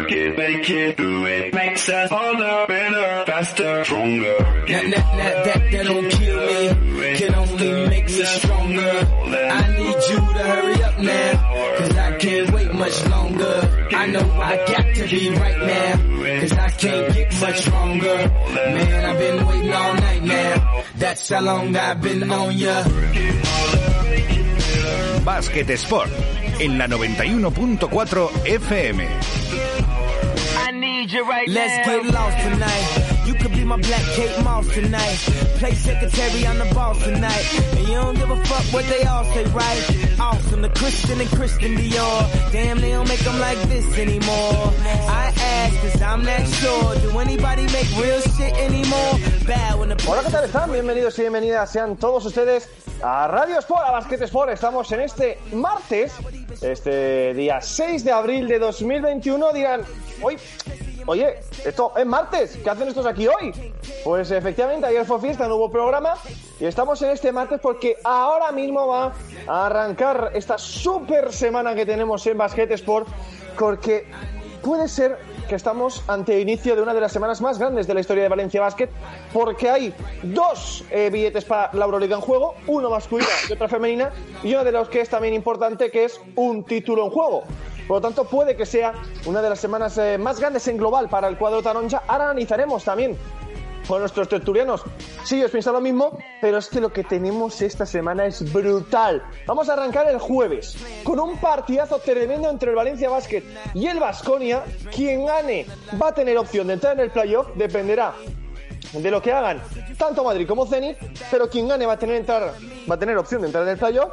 Work it, make it, do it. Makes us harder, better, faster, stronger. That don't kill me, can only make us stronger. I need you to hurry up now, cause I can't wait much longer. I know I got to be right now, cause I can't get much longer. Man, I've been waiting all night now, that's how long I've been on ya. Basket Sport, en la 91.4 FM. Let's get lost tonight. You could be my black Kate Moss tonight. Play secretary on the boss tonight. And you don't give a fuck what they all say, right? Awesome, the Christian and Christian Dior. Damn, they don't make them like this anymore. I ask, cause I'm not sure. Do anybody make real shit anymore? Bad when the... Hola, ¿qué tal están? Bienvenidos y bienvenidas sean todos ustedes a Radio Sport, a Basket Sport. Estamos en este martes, este día 6 de abril de 2021. Dirán, oye, esto es martes, ¿qué hacen estos aquí hoy? Pues efectivamente, ayer fue fiesta, no hubo programa y estamos en este martes porque ahora mismo va a arrancar esta super semana que tenemos en Basket Sport, porque puede ser que estamos ante el inicio de una de las semanas más grandes de la historia de Valencia Basket, porque hay dos billetes para la Euroliga en juego, uno masculino y otro femenina, y uno de los que es también importante, que es un título en juego. Por lo tanto, puede que sea una de las semanas más grandes en global para el cuadro taronja. Ahora analizaremos también con nuestros tertulianos si ellos piensan lo mismo, pero es que lo que tenemos esta semana es brutal. Vamos a arrancar el jueves con un partidazo tremendo entre el Valencia Basket y el Baskonia. Quien gane va a tener opción de entrar en el playoff, dependerá de lo que hagan tanto Madrid como Zenit, pero quien gane va a tener opción de entrar en el playoff.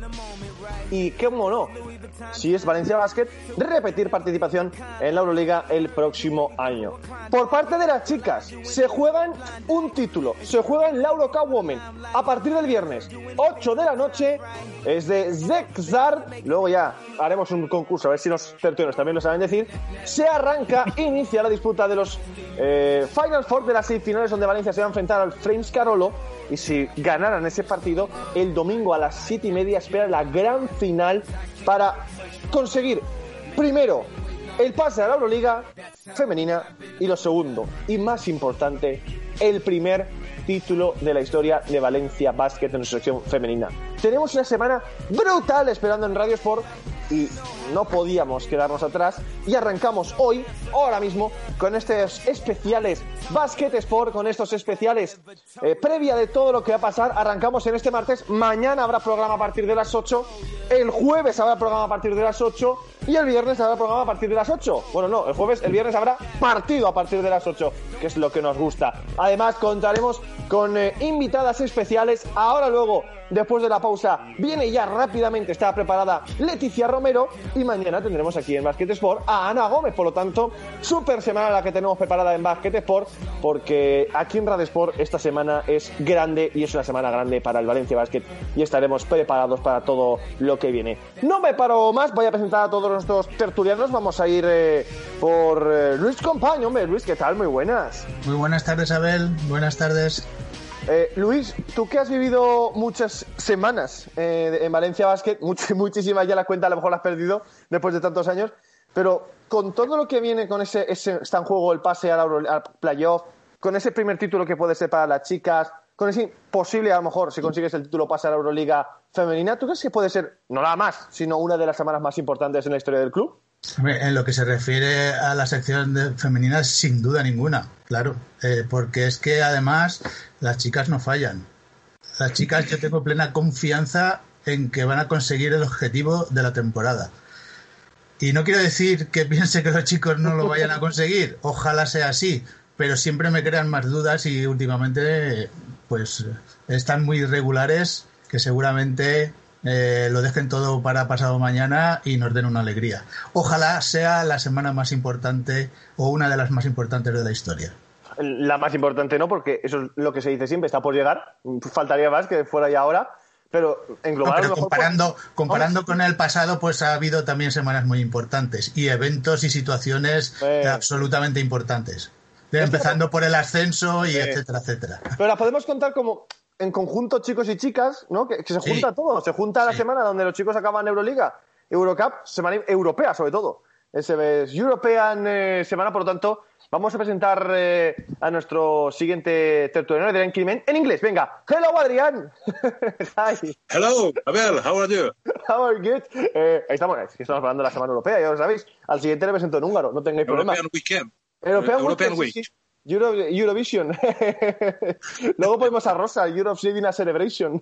Y cómo no, si es Valencia Basket, repetir participación en la Euroliga el próximo año. Por parte de las chicas, se juegan un título, se juegan la Eurocup Women a partir del viernes 8 de la noche, es de Zegzar. Luego ya haremos un concurso a ver si los tertulianos también lo saben decir. Se inicia la disputa de los Final Four de las 6 finales, donde Valencia se va a enfrentar al Flames Carolo. Y si ganaran ese partido, el domingo a las 7:30 espera la gran final para conseguir, primero, el pase a la Euroliga femenina y lo segundo, y más importante, el primer título de la historia de Valencia Basket en su sección femenina. Tenemos una semana brutal esperando en Radio Sport y no podíamos quedarnos atrás, y arrancamos hoy, ahora mismo, con estos especiales Basket Sport, con estos especiales previa de todo lo que va a pasar. Arrancamos en este martes, mañana habrá programa a partir de las 8, el jueves habrá programa a partir de las 8 y el viernes habrá programa a partir de las 8. Bueno, no, el viernes habrá partido a partir de las 8, que es lo que nos gusta. Además, contaremos con invitadas especiales. Ahora luego, después de la pausa, viene ya rápidamente, está preparada Leticia Romero, y mañana tendremos aquí en Basket Sport a Ana Gómez. Por lo tanto, súper semana la que tenemos preparada en Basket Sport, porque aquí en Radio Sport esta semana es grande y es una semana grande para el Valencia Basket y estaremos preparados para todo lo que viene. No me paro más, voy a presentar a todos nuestros tertulianos. Vamos a ir por Luis Compaño. Hombre, Luis, ¿qué tal? Muy buenas. Muy buenas tardes, Abel. Buenas tardes. Luis, tú que has vivido muchas semanas en Valencia Basket, muchísimas ya la cuenta, a lo mejor la has perdido después de tantos años, pero con todo lo que viene con ese está en juego el pase al playoff, con ese primer título que puede ser para las chicas, con ese posible, a lo mejor, si consigues el título pase a la Euroliga femenina, ¿tú crees que puede ser, no nada más, sino una de las semanas más importantes en la historia del club? En lo que se refiere a la sección femenina, sin duda ninguna, claro, porque es que además las chicas no fallan. Las chicas, yo tengo plena confianza en que van a conseguir el objetivo de la temporada. Y no quiero decir que piense que los chicos no lo vayan a conseguir, ojalá sea así, pero siempre me crean más dudas y últimamente pues están muy irregulares, que seguramente lo dejen todo para pasado mañana y nos den una alegría. Ojalá sea la semana más importante o una de las más importantes de la historia. La más importante no, porque eso es lo que se dice siempre, está por llegar, faltaría más que fuera ya ahora, pero en global... No, pero comparando con el pasado, pues ha habido también semanas muy importantes y eventos y situaciones absolutamente importantes, empezando por el ascenso y etcétera, etcétera. Pero las podemos contar como en conjunto, chicos y chicas, ¿no? Que se junta todo, se junta la semana donde los chicos acaban Euroliga, Eurocup, semana europea sobre todo. ese es European semana, por lo tanto, vamos a presentar a nuestro siguiente tertuliano, Adrián Climent, en inglés. Venga, hello, Adrián. Hi. Hello, Abel, how are you? How are you? Good. Ahí estamos hablando de la semana europea, ya lo sabéis. Al siguiente le presento en húngaro, no tengáis problema. European Weekend. European Week. Sí. Eurovision. Luego podemos a Rosa, Europe Living a Celebration.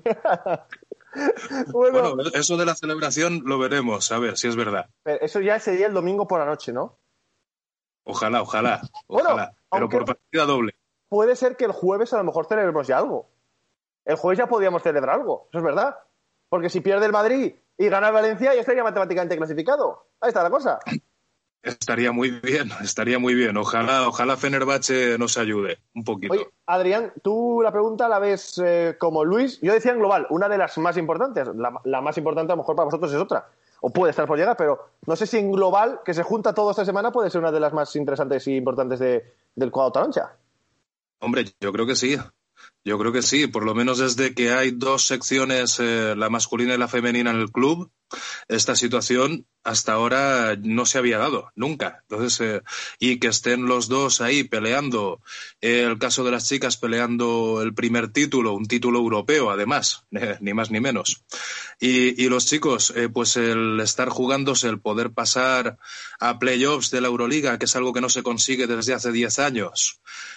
Bueno, eso de la celebración lo veremos, a ver si es verdad. Eso ya sería el domingo por la noche, ¿no? Ojalá. Bueno, pero por partida doble. Puede ser que el jueves a lo mejor celebremos ya algo. El jueves ya podríamos celebrar algo, eso es verdad. Porque si pierde el Madrid y gana el Valencia, ya estaría matemáticamente clasificado. Ahí está la cosa. Estaría muy bien. Ojalá Fenerbahce nos ayude un poquito. Oye, Adrián, tú la pregunta la ves como Luis. Yo decía en global, una de las más importantes. La más importante a lo mejor para vosotros es otra. O puede estar por llegar, pero no sé si en global, que se junta todo esta semana, puede ser una de las más interesantes y importantes del cuadro taroncha. Hombre, yo creo que sí, por lo menos desde que hay dos secciones, la masculina y la femenina en el club, esta situación hasta ahora no se había dado, nunca. Entonces, y que estén los dos ahí peleando, el caso de las chicas peleando el primer título, un título europeo además, ni más ni menos. Y los chicos, pues el estar jugándose, el poder pasar a playoffs de la Euroliga, que es algo que no se consigue desde hace 10 años,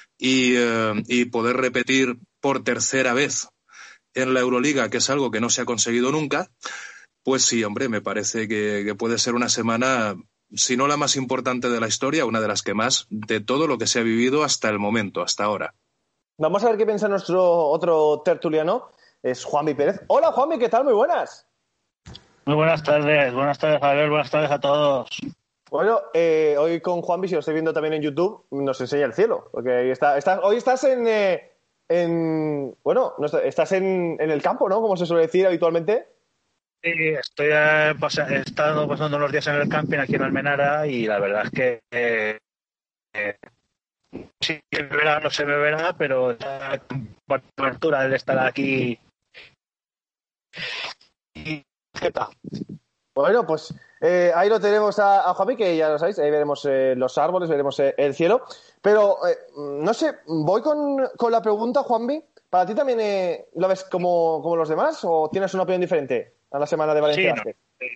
y poder repetir por tercera vez en la Euroliga, que es algo que no se ha conseguido nunca, pues sí, hombre, me parece que puede ser una semana, si no la más importante de la historia, una de las que más, de todo lo que se ha vivido hasta el momento, hasta ahora. Vamos a ver qué piensa nuestro otro tertuliano, es Juanmi Pérez. Hola, Juanmi, ¿qué tal? Muy buenas. Muy buenas tardes, Javier, buenas tardes a todos. Bueno, hoy con Juanmi, si lo estoy viendo también en YouTube, nos enseña el cielo, porque ahí hoy estás estás en el campo, ¿no? Como se suele decir habitualmente. Sí, he estado pasando unos días en el camping aquí en Almenara y la verdad es que sí, no se me verá, pero esa cobertura de estar aquí. ¿Y qué tal? Bueno, pues ahí lo tenemos a Juanmi, que ya lo sabéis, ahí veremos los árboles, veremos el cielo. Pero, no sé, voy con la pregunta, Juanmi. ¿Para ti también lo ves como los demás o tienes una opinión diferente a la semana de Valencia Basket? Sí,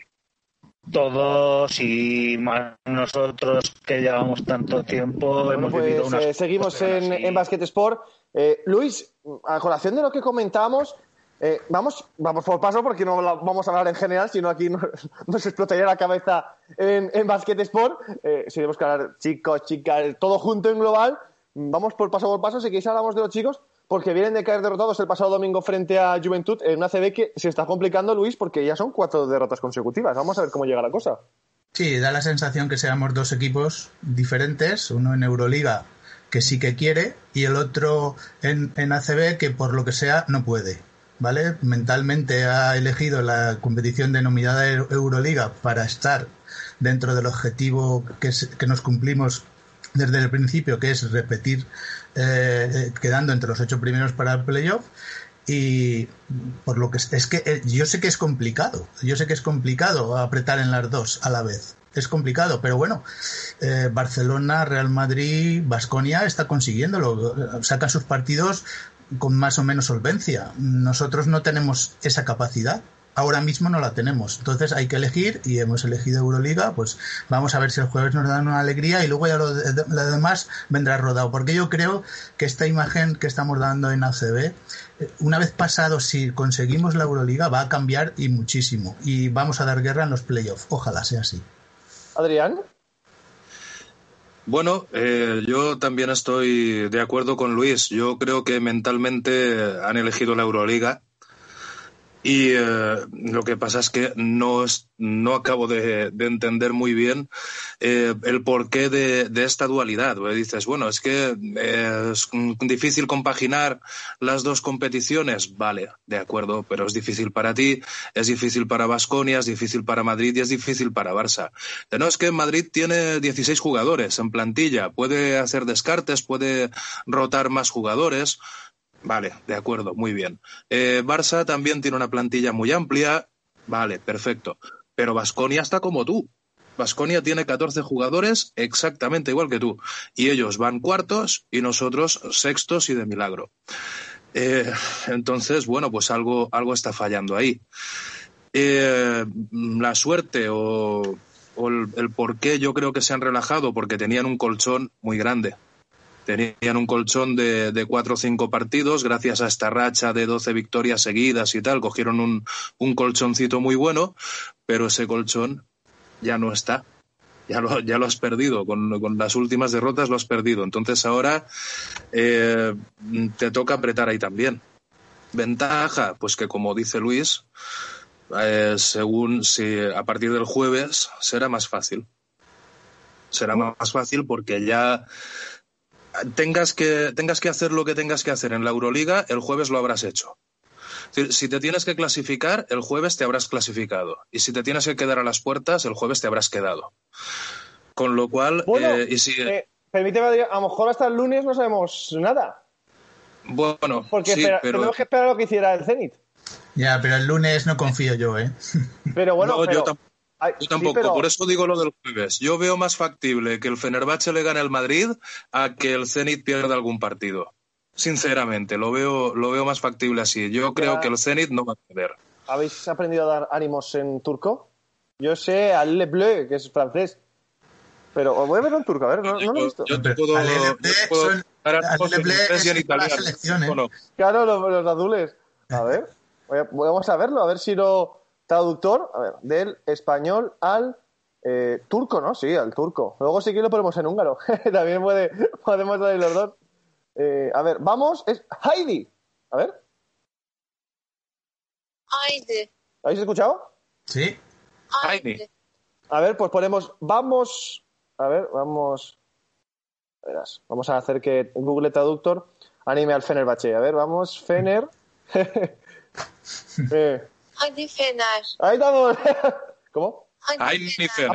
todos y más nosotros que llevamos tanto tiempo hemos vivido unas seguimos en Basket Sport. Luis, a colación de lo que comentamos, vamos por paso porque no vamos a hablar en general, sino aquí nos explotaría la cabeza en Basket Sport. Si tenemos que hablar chicos, chicas, todo junto en global, vamos por paso. Si queréis hablamos de los chicos, porque vienen de caer derrotados el pasado domingo frente a Juventud en una CB que se está complicando, Luis, porque ya son 4 derrotas consecutivas. Vamos a ver cómo llega la cosa. Sí, da la sensación que seamos dos equipos diferentes, uno en Euroliga que sí que quiere y el otro en ACB que por lo que sea no puede, ¿vale? Mentalmente ha elegido la competición denominada Euroliga para estar dentro del objetivo que nos cumplimos desde el principio, que es repetir quedando entre los 8 primeros para el playoff. Y por lo que es que yo sé que es complicado apretar en las dos a la vez, es complicado, pero bueno, Barcelona, Real Madrid, Baskonia está consiguiéndolo, sacan sus partidos con más o menos solvencia. Nosotros no tenemos esa capacidad, ahora mismo no la tenemos, entonces hay que elegir y hemos elegido Euroliga. Pues vamos a ver si el jueves nos dan una alegría y luego ya lo demás vendrá rodado, porque yo creo que esta imagen que estamos dando en ACB, una vez pasado, si conseguimos la Euroliga, va a cambiar y muchísimo y vamos a dar guerra en los playoffs, ojalá sea así. Adrián. Bueno, yo también estoy de acuerdo con Luis. Yo creo que mentalmente han elegido la Euroliga. Y lo que pasa es que no acabo de entender muy bien el porqué de esta dualidad. Dices, bueno, es que es difícil compaginar las dos competiciones. Vale, de acuerdo, pero es difícil para ti, es difícil para Baskonia, es difícil para Madrid y es difícil para Barça. No, es que Madrid tiene 16 jugadores en plantilla, puede hacer descartes, puede rotar más jugadores. Vale, de acuerdo, muy bien. Barça también tiene una plantilla muy amplia. Vale, perfecto. Pero Baskonia está como tú. Baskonia tiene 14 jugadores exactamente igual que tú. Y ellos van cuartos y nosotros sextos y de milagro. Entonces, bueno, pues algo está fallando ahí. La suerte o el por qué yo creo que se han relajado, porque tenían un colchón muy grande. Tenían un colchón de 4 o 5 partidos, gracias a esta racha de 12 victorias seguidas y tal, cogieron un colchoncito muy bueno, pero ese colchón ya no está. Ya lo has perdido, con las últimas derrotas lo has perdido. Entonces ahora te toca apretar ahí también. Ventaja, pues que como dice Luis, según si a partir del jueves será más fácil. Será más fácil porque ya tengas que hacer lo que tengas que hacer en la Euroliga, el jueves lo habrás hecho. Si te tienes que clasificar, el jueves te habrás clasificado. Y si te tienes que quedar a las puertas, el jueves te habrás quedado. Con lo cual... Bueno, permíteme, Adrián, a lo mejor hasta el lunes no sabemos nada. Bueno, porque sí, pero... tenemos que esperar a lo que hiciera el Zenit. Ya, pero el lunes no confío yo, ¿eh? Pero bueno, no, pero... Yo tampoco, sí, pero... por eso digo lo del jueves. Yo veo más factible que el Fenerbahce le gane al Madrid a que el Zenit pierda algún partido. Sinceramente, lo veo más factible así. Yo creo que el Zenit no va a perder. ¿Habéis aprendido a dar ánimos en turco? Yo sé a Le Bleu, que es francés. Pero os voy a verlo en turco, a ver, no lo he visto. Yo te puedo dar ánimos en inglés y en italiano. Claro, los azules. A ver, vamos a verlo, a ver si lo... Traductor, a ver, del español al turco, ¿no? Sí, al turco. Luego sí que lo ponemos en húngaro. También podemos salir los dos. A ver, vamos, es Heidi. A ver. Heidi. ¿Habéis escuchado? Sí. Heidi. A ver, pues ponemos, vamos. A ver, vamos. Verás, vamos a hacer que Google Traductor anime al Fenerbahce. A ver, vamos, Fener. Heidi Fener. Ahí estamos. ¿Cómo? Heidi Fener.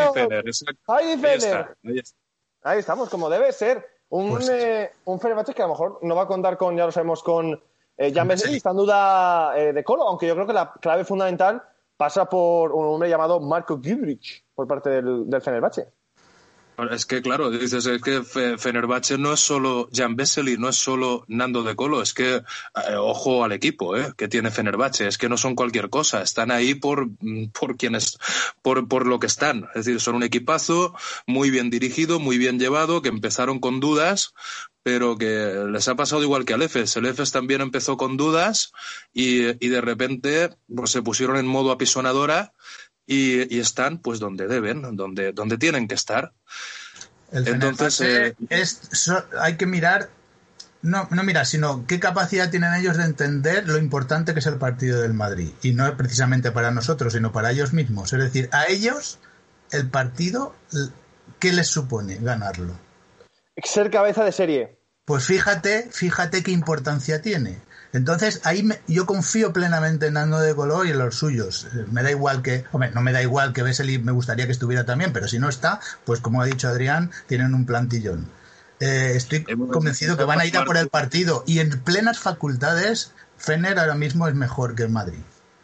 Ahí estamos, como debe ser. Un Fenerbahce que a lo mejor no va a contar con, ya lo sabemos, con Jan Vesely, está en duda de Colo, aunque yo creo que la clave fundamental pasa por un hombre llamado Marko Guduric por parte del Fenerbahce. Es que, claro, dices, es que Fenerbahce no es solo Jan Vesely, no es solo Nando De Colo, es que, ojo al equipo que tiene Fenerbahce, es que no son cualquier cosa, están ahí por lo que están. Es decir, son un equipazo muy bien dirigido, muy bien llevado, que empezaron con dudas, pero que les ha pasado igual que al EFES. El EFES también empezó con dudas y de repente pues, se pusieron en modo apisonadora y están pues donde deben, donde tienen que estar. Entonces hay que mirar, no mirar, sino qué capacidad tienen ellos de entender lo importante que es el partido del Madrid, y no precisamente para nosotros, sino para ellos mismos. Es decir, a ellos el partido, ¿qué les supone ganarlo? Ser cabeza de serie. Pues fíjate qué importancia tiene. Entonces, ahí yo confío plenamente en Nando De Colo y en los suyos. Me da igual no me da igual que Vesely, me gustaría que estuviera también, pero si no está, pues como ha dicho Adrián, tienen un plantillón. Estoy convencido que van a ir a por el partido, y en plenas facultades, Fener ahora mismo es mejor que el Madrid.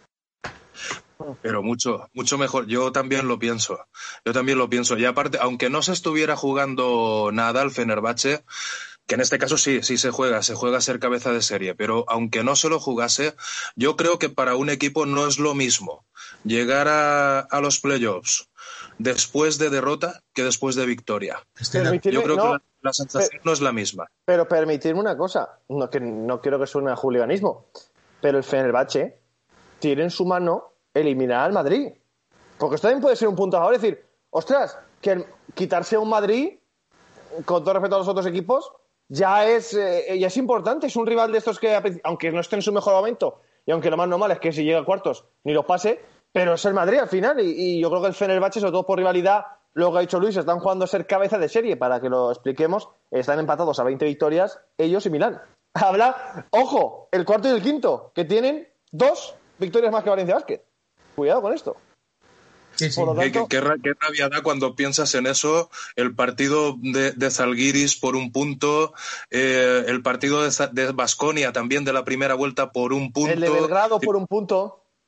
Pero mucho mejor. Yo también lo pienso. Y aparte, aunque no se estuviera jugando nada al Fenerbahce, que en este caso sí se juega a ser cabeza de serie, pero aunque no se lo jugase, yo creo que para un equipo no es lo mismo llegar a los playoffs después de derrota que después de victoria. Yo creo que la sensación no es la misma. Pero permitirme una cosa, no quiero que suene a hooliganismo, pero el Fenerbahce tiene en su mano eliminar al Madrid. Porque esto también puede ser un punto a favor, es decir, ostras, que quitarse a un Madrid, con todo respeto a los otros equipos, ya es importante. Es un rival de estos que, aunque no esté en su mejor momento, y aunque lo más normal es que si llega a cuartos ni los pase, pero es el Madrid al final, y yo creo que el Fenerbahce, sobre todo por rivalidad, lo que ha dicho Luis, están jugando a ser cabeza de serie. Para que lo expliquemos, están empatados a 20 victorias ellos y Milán. Habla, ojo, el cuarto y el quinto, que tienen 2 victorias más que Valencia Basket. Cuidado con esto. Sí. Por lo tanto, ¿Qué rabia da cuando piensas en eso? El partido de Zalgiris por un punto, el partido de Baskonia también de la primera vuelta por un punto. El de Belgrado por un punto.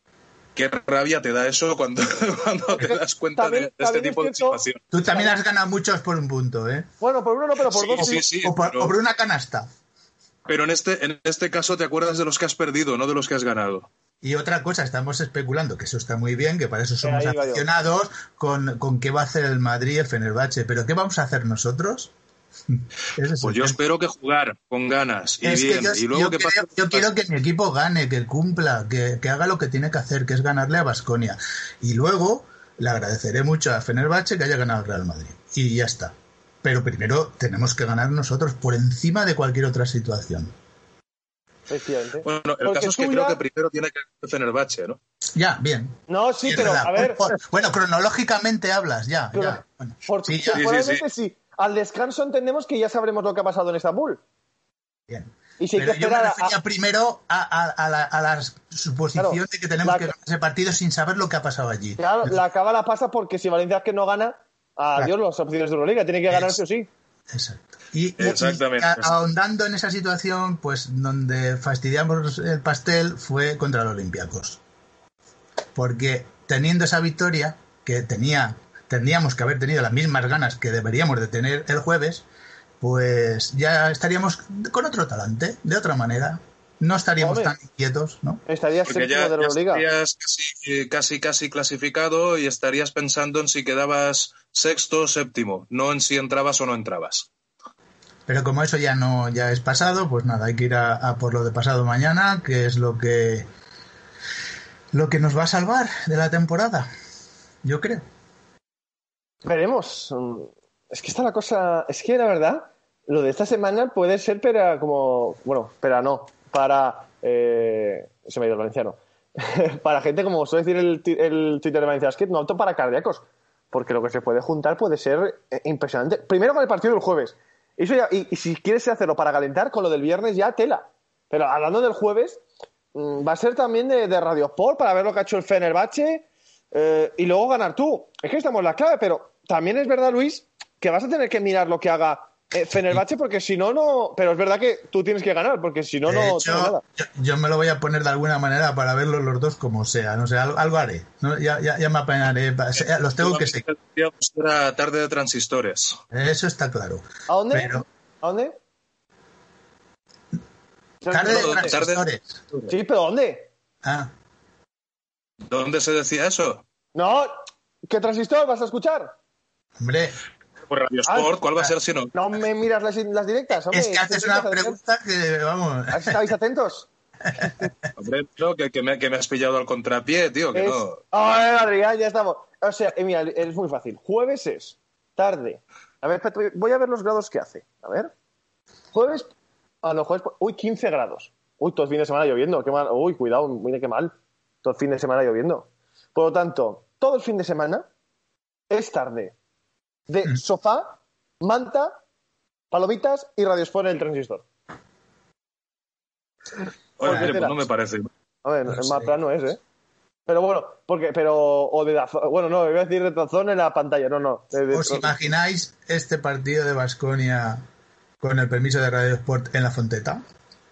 Qué rabia te da eso cuando te das cuenta de este tipo de situación. Tú también has ganado muchos por un punto, ¿eh? Bueno, por uno no, pero por dos sí. Sí, o por una canasta. Pero en este caso te acuerdas de los que has perdido, no de los que has ganado. Y otra cosa, estamos especulando, que eso está muy bien, que para eso somos aficionados, con qué va a hacer el Madrid y el Fenerbahce. ¿Pero qué vamos a hacer nosotros? Pues yo espero que jugar con ganas y es bien. Que yo quiero que mi equipo gane, que cumpla, que haga lo que tiene que hacer, que es ganarle a Baskonia. Y luego le agradeceré mucho a Fenerbahce que haya ganado al Real Madrid. Y ya está. Pero primero tenemos que ganar nosotros por encima de cualquier otra situación. Efectivamente. Bueno, el caso es que creo que primero tiene que ganar Fenerbahce, ¿no? Ya, bien. No, sí, pero verdad. a ver... Bueno, cronológicamente hablas, ya. Bueno, sí. Al descanso entendemos que ya sabremos lo que ha pasado en Estambul. Bien. Y si pero hay que esperar yo me refería primero a la suposición de que tenemos que ganar ese partido sin saber lo que ha pasado allí. Claro, la cábala pasa porque si Valencia que no gana, adiós las opciones de Euroliga, tiene que ganar sí o sí. Exacto. Y exactamente. Ahondando en esa situación, pues donde fastidiamos el pastel fue contra los Olympiacos. Porque teniendo esa victoria, que tendríamos que haber tenido las mismas ganas que deberíamos de tener el jueves, pues ya estaríamos con otro talante, de otra manera. No estaríamos tan inquietos, ¿no? Estarías séptimo de la Euroliga. Estarías casi clasificado y estarías pensando en si quedabas sexto o séptimo, no en si entrabas o no entrabas. Pero como eso ya es pasado, pues nada, hay que ir a por lo de pasado mañana, que es lo que nos va a salvar de la temporada, yo creo. Veremos. Es que está la cosa... Es que la verdad, lo de esta semana puede ser para como... Bueno, pero no. Para... se me ha ido el valenciano. Para gente, como suele decir el Twitter de Valencia Basket, no apto para cardíacos. Porque lo que se puede juntar puede ser impresionante. Primero con el partido del jueves. Eso ya, y si quieres hacerlo para calentar, con lo del viernes ya tela. Pero hablando del jueves, va a ser también de Radio Sport para ver lo que ha hecho el Fenerbahce y luego ganar tú. Es que estamos en la clave, pero también es verdad, Luis, que vas a tener que mirar lo que haga Fenerbahce, porque si no... Pero es verdad que tú tienes que ganar, porque si no, no... Yo me lo voy a poner de alguna manera para verlos los dos como sea. No sé, algo haré. ¿No? Ya me apañaré. Los tengo que seguir. Era tarde de transistores. Eso está claro. ¿A dónde? ¿A dónde? Tarde de transistores. Sí, pero ¿dónde? ¿Dónde se decía eso? No, ¿qué transistor vas a escuchar? Hombre... Por Radio Sport, ¿cuál va a ser si no? No me miras las directas, hombre. Es que haces una pregunta que, vamos... ¿Estáis atentos? Hombre, no, que me has pillado al contrapié, tío, que no... Ay, Adrián, ya estamos. O sea, mira, es muy fácil. Jueves es tarde. A ver, voy a ver los grados que hace. A ver. Jueves... jueves... Uy, 15 grados. Uy, todo el fin de semana lloviendo. Qué mal. Uy, cuidado, mira qué mal. Todo el fin de semana lloviendo. Por lo tanto, todo el fin de semana es tarde. De sofá, manta, palomitas y Radio Sport en el transistor. Oye, pues no me parece. A ver, el más plano es, ¿eh? Pero bueno, o de Dazón, bueno, no, iba a decir de Dazón en la pantalla, no. ¿Os imagináis este partido de Baskonia con el permiso de Radio Sport en la Fonteta?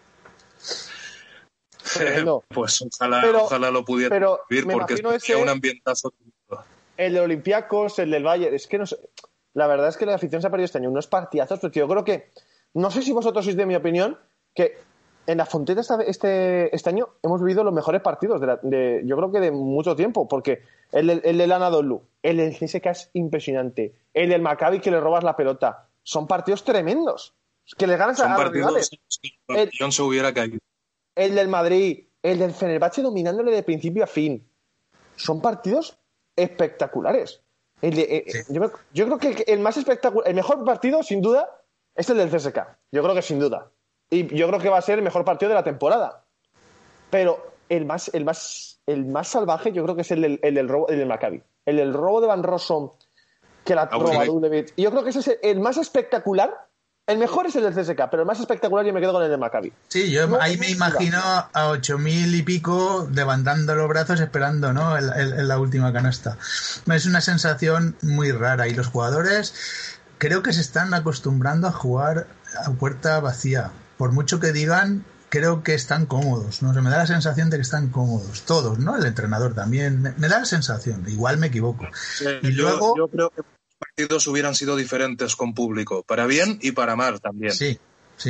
Pues ojalá lo pudiera vivir, porque es un ambientazo. El de Olympiacos, el del Bayern, es que no sé. La verdad es que la afición se ha perdido este año unos partidazos, porque yo creo que, no sé si vosotros sois de mi opinión, que en la Fonteta este año hemos vivido los mejores partidos yo creo que de mucho tiempo, porque el del Anadolu, el del CSKA es impresionante, el del Maccabi que le robas la pelota, son partidos tremendos, que le ganas a los rivales. Se hubiera caído. El del Madrid, el del Fenerbahce dominándole de principio a fin, son partidos espectaculares. Yo creo que el más espectacular, el mejor partido, sin duda, es el del CSKA. Yo creo que sin duda. Y yo creo que va a ser el mejor partido de la temporada. Pero el más salvaje, yo creo que es el del Maccabi. El del robo de Van Rossum, que la roba Dulevic. Y yo creo que ese es el más espectacular. El mejor es el del CSKA, pero el más espectacular yo me quedo con el del Maccabi. Sí, yo ahí me imagino a 8.000 y pico levantando los brazos esperando, ¿no? En la última canasta. Es una sensación muy rara y los jugadores creo que se están acostumbrando a jugar a puerta vacía. Por mucho que digan creo que están cómodos, ¿no? Se me da la sensación de que están cómodos, todos, ¿no? El entrenador también, me da la sensación, igual me equivoco. Y luego... yo creo que los partidos hubieran sido diferentes con público, para bien y para mal también. Sí,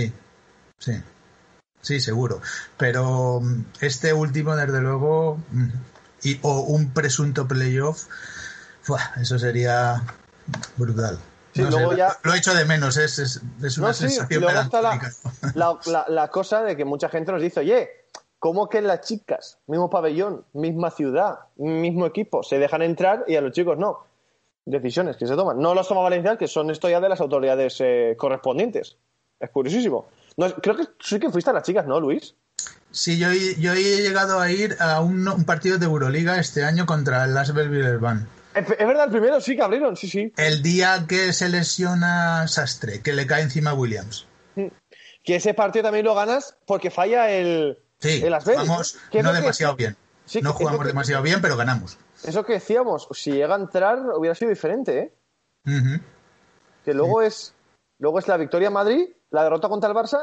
seguro. Pero este último, desde luego, o un presunto playoff, eso sería brutal. Sí, no luego sé, ya... Lo echo de menos, es una sensación luego está melancólica. la cosa de que mucha gente nos dice, oye, ¿cómo que las chicas, mismo pabellón, misma ciudad, mismo equipo, se dejan entrar y a los chicos no? Decisiones que se toman. No las toma Valencia, que son esto ya de las autoridades correspondientes. Es curiosísimo. No, creo que sí que fuiste a las chicas, ¿no, Luis? Sí, yo he llegado a ir a un partido de Euroliga este año contra el Asvel Villeurbanne. Es verdad, el primero sí que abrieron, sí. El día que se lesiona Sastre, que le cae encima a Williams. Que ese partido también lo ganas porque falla el Asvel. Vamos no demasiado bien. Sí, no jugamos demasiado bien, pero ganamos. Eso que decíamos, si llega a entrar hubiera sido diferente, ¿eh? Uh-huh. Que luego es la victoria en Madrid, la derrota contra el Barça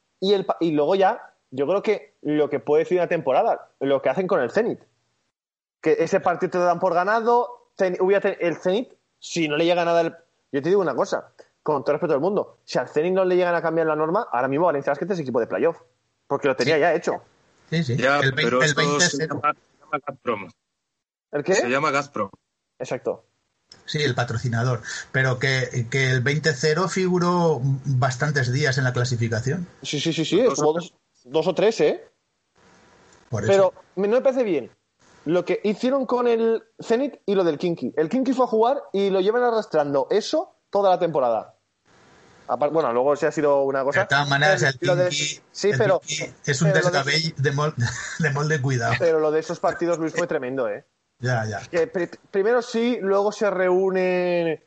y luego ya, yo creo que lo que puede decir una temporada, lo que hacen con el Zenit. Que ese partido te lo dan por ganado, el Zenit, si no le llega nada... Yo te digo una cosa, con todo respeto del mundo, si al Zenit no le llegan a cambiar la norma, ahora mismo Valencia Basket es equipo de playoff, porque lo tenía ya hecho. Sí. Ya, pero el esto 20 se llama Gazprom. ¿El qué? Se llama Gazprom. Exacto. Sí, el patrocinador. Pero que el 20-0 figuró bastantes días en la clasificación. Sí. Estuvo dos o tres, ¿eh? Por eso. Pero no me parece bien lo que hicieron con el Zenit y lo del Kinky. El Kinky fue a jugar y lo llevan arrastrando eso toda la temporada. Bueno, luego sí ha sido una cosa... De todas maneras, el Kinky es un desgabell de molde cuidado. Pero lo de esos partidos, Luis, fue tremendo, ¿eh? Ya. Que primero sí, luego se reúnen...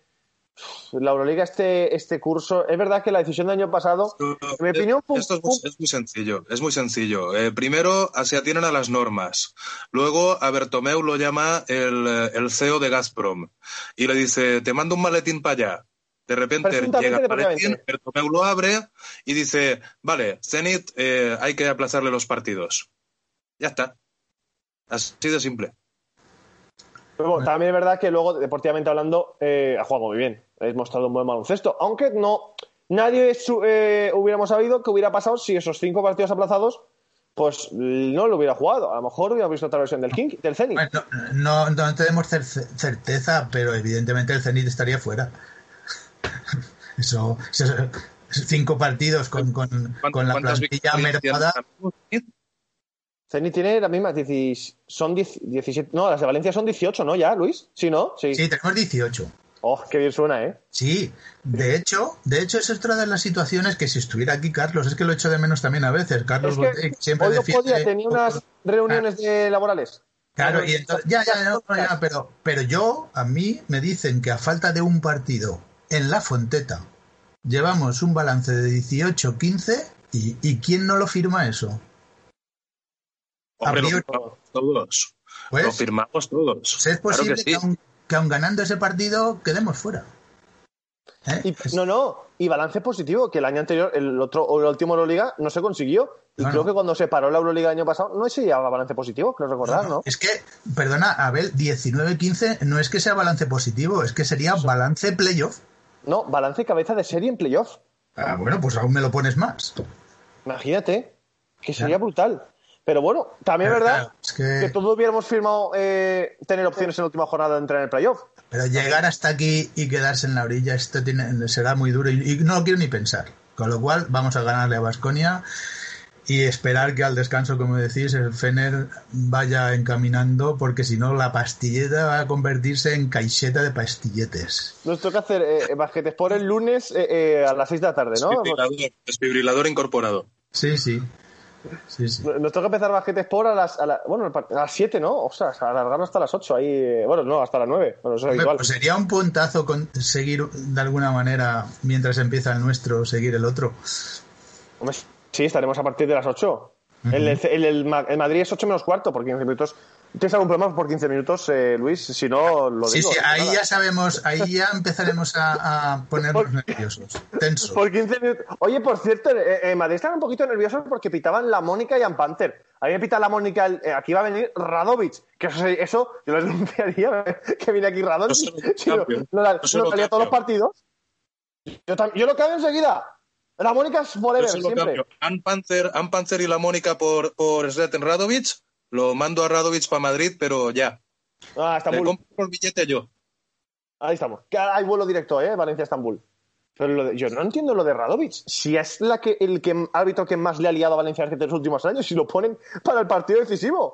La Euroliga este curso... Es verdad que la decisión del año pasado, en mi opinión... Esto es muy sencillo. Primero se atienen a las normas. Luego a Bertomeu lo llama el CEO de Gazprom y le dice, te mando un maletín para allá. De repente llega el maletín, Bertomeu lo abre y dice, vale, Zenit, hay que aplazarle los partidos. Ya está. Así de simple. Pero bueno, también es verdad que luego, deportivamente hablando, ha jugado muy bien. Ha mostrado un buen baloncesto. Aunque nadie hubiéramos sabido qué hubiera pasado si esos 5 partidos aplazados, pues no lo hubiera jugado. A lo mejor hubiera visto otra versión del Zenit. Bueno, no tenemos certeza, pero evidentemente el Zenit estaría fuera. Eso 5 partidos con la plantilla mermada. Zenit tiene las mismas, son 17, no, las de Valencia son 18, ¿no? ¿Ya, Luis? ¿Sí, no? Sí, tenemos 18. Oh, qué bien suena, ¿eh? Sí, de hecho es otra de las situaciones que si estuviera aquí Carlos, es que lo echo de menos también a veces. Carlos Botey siempre hoy defiende... tenía unas reuniones laborales. Claro, y entonces, pero a mí me dicen que a falta de un partido en La Fonteta llevamos un balance de 18-15 y ¿quién no lo firma eso? Hombre, lo firmamos todos. Pues, lo firmamos todos. Pues es posible que aun ganando ese partido quedemos fuera. Y balance positivo, que el año anterior, el último Euroliga no se consiguió. Y creo que cuando se paró la Euroliga el año pasado no se llevaba balance positivo, creo recordar, ¿no? Es que, perdona, Abel, 19-15 no es que sea balance positivo, es que sería balance playoff. No, balance cabeza de serie en playoff. Bueno, pues aún me lo pones más. Imagínate, que sería brutal. Pero bueno, también es verdad que todos hubiéramos firmado tener opciones en la última jornada de entrar en el playoff. Pero llegar hasta aquí y quedarse en la orilla, esto será muy duro y no lo quiero ni pensar. Con lo cual vamos a ganarle a Baskonia y esperar que al descanso, como decís, el Fener vaya encaminando, porque si no la pastilleta va a convertirse en caixeta de pastilletes. Nos toca hacer Basketsport el lunes a las 6 de la tarde, ¿no? Desfibrilador incorporado. Sí. Nos toca empezar Basketsport a las 7, ¿no? O sea, alargarlo hasta las 8. Ahí, hasta las 9. Bueno, eso es habitual. Pues sería un puntazo seguir de alguna manera, mientras empieza el nuestro, seguir el otro. Hombre, sí, estaremos a partir de las 8. Uh-huh. El Madrid es 8 menos cuarto, por 15 minutos ¿Tienes algún problema por 15 minutos, Luis? Si no, lo digo. Sí, ahí ya sabemos, ahí ya empezaremos a ponernos nerviosos, tensos. Por 15 minutos. Oye, por cierto, Madrid están un poquito nerviosos porque pitaban la Mónica y Ann Panther. A mí me pita la Mónica, aquí va a venir Radovic, que eso yo les denunciaría, que viene aquí Radovic. Si no salía todos los partidos. Yo lo cambio enseguida. La Mónica es forever, siempre. Ann Panther y la Mónica por Zlatan Radovic. Lo mando a Radovic para Madrid, pero ya. Estambul. Le compro el billete yo. Ahí estamos. Que hay vuelo directo, Valencia-Estambul. Pero yo no entiendo lo de Radovic. Si es el árbitro que más le ha liado a Valencia en los últimos años, si lo ponen para el partido decisivo.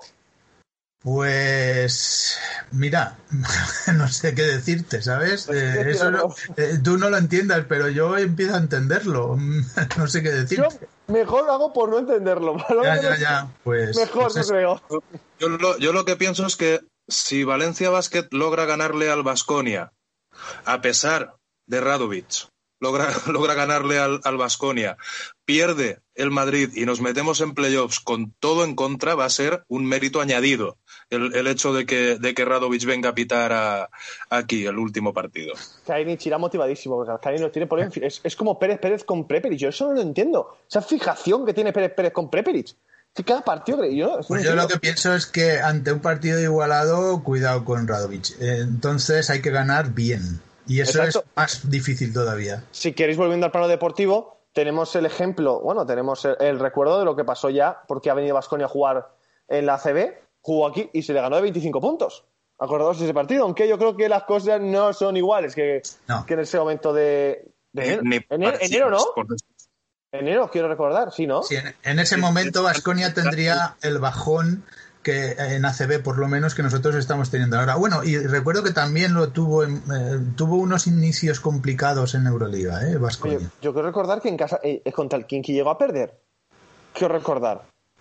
Pues mira, no sé qué decirte, ¿sabes? Eso tú no lo entiendas, pero yo empiezo a entenderlo. No sé qué decirte. Yo mejor lo hago por no entenderlo. Ya. Pues, mejor, pues creo. Yo lo que pienso es que si Valencia Basket logra ganarle al Baskonia, a pesar de Radovic, logra ganarle al Baskonia, pierde el Madrid y nos metemos en playoffs con todo en contra, va a ser un mérito añadido el hecho de que Radovic venga a pitar aquí el último partido. Kalinic irá motivadísimo. Kalinic tiene por es como Pérez con Prepelic. Yo eso no lo entiendo. Esa fijación que tiene Pérez con Prepelic. Que cada partido yo lo que pienso es que ante un partido igualado, cuidado con Radovic. Entonces hay que ganar bien. Y eso es más difícil todavía. Si queréis, volviendo al plano deportivo, tenemos el ejemplo, tenemos el recuerdo de lo que pasó ya, porque ha venido Baskonia a jugar en la ACB, jugó aquí y se le ganó de 25 puntos. Acordaos de ese partido, aunque yo creo que las cosas no son iguales que en ese momento de enero, ¿no? Enero, quiero recordar, sí, ¿no? Sí, en ese momento Baskonia tendría el bajón que en ACB por lo menos que nosotros estamos teniendo ahora. Bueno, y recuerdo que también lo tuvo unos inicios complicados en Euroliga, Baskonia. Yo quiero recordar que en casa contra el Kinky llegó a perder. Quiero recordar.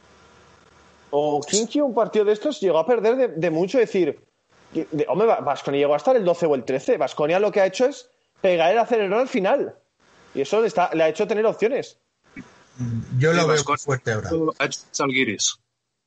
O Kinky un partido de estos llegó a perder de mucho, decir, hombre, Baskonia llegó a estar el 12 o el 13. Baskonia lo que ha hecho es pegar el acelerón al final. Y eso le ha hecho tener opciones. Yo lo veo fuerte ahora. Ha hecho Zalgiris.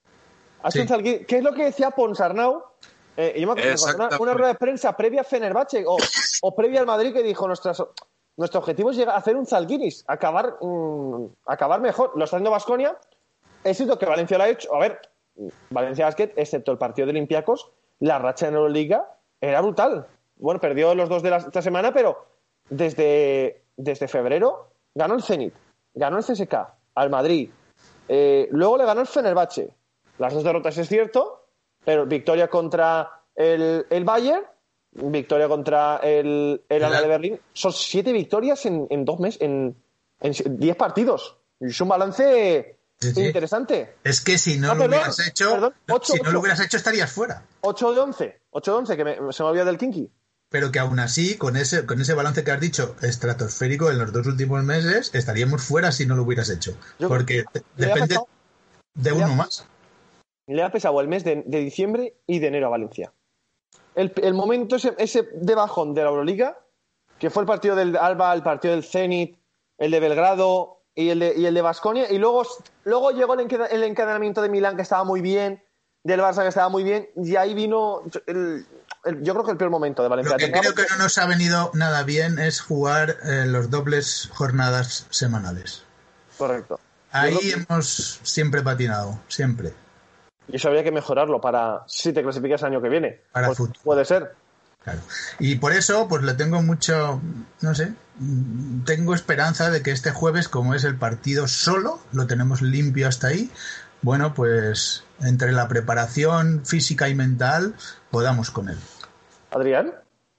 ¿Qué es lo que decía Ponsarnau? Yo me acuerdo una rueda de prensa previa a Fenerbahce o previa al Madrid que dijo nuestro objetivo es llegar a hacer un Zalgiris, acabar mejor. Lo está haciendo Baskonia. Es cierto que Valencia lo ha hecho. A ver, Valencia Basket, excepto el partido de Olympiacos, la racha en Euroliga era brutal. Bueno, perdió los dos de esta semana, pero desde febrero ganó el Zenit, ganó el CSK, al Madrid, luego le ganó el Fenerbahce. Las dos derrotas es cierto, pero victoria contra el Bayern, victoria contra el Alba de Berlín. Son 7 victorias en 2 meses, en 10 partidos. Es un balance interesante. Es que si no lo hubieras hecho, lo hubieras hecho estarías fuera. 8 de 11, que se me olvidó del Kinky. Pero que aún así, con ese balance que has dicho, estratosférico en los 2 últimos meses, estaríamos fuera si no lo hubieras hecho. Porque depende de uno más. Le ha pesado el mes de diciembre y de enero a Valencia. El momento ese de bajón de la Euroliga, que fue el partido del Alba, el partido del Zenit, el de Belgrado y el de Baskonia, y luego llegó el encadenamiento de Milán, que estaba muy bien, del Barça, que estaba muy bien, y ahí vino yo creo que el peor momento de Valencia. Lo que creo que no nos ha venido nada bien es jugar los dobles jornadas semanales. Correcto. Ahí hemos siempre patinado, siempre. Y eso habría que mejorarlo para si te clasificas el año que viene. Para pues fútbol. Puede ser. Claro. Y por eso, pues le tengo mucho, no sé, tengo esperanza de que este jueves, como es el partido solo, lo tenemos limpio hasta ahí, bueno, pues entre la preparación física y mental, podamos con él. ¿Adrián?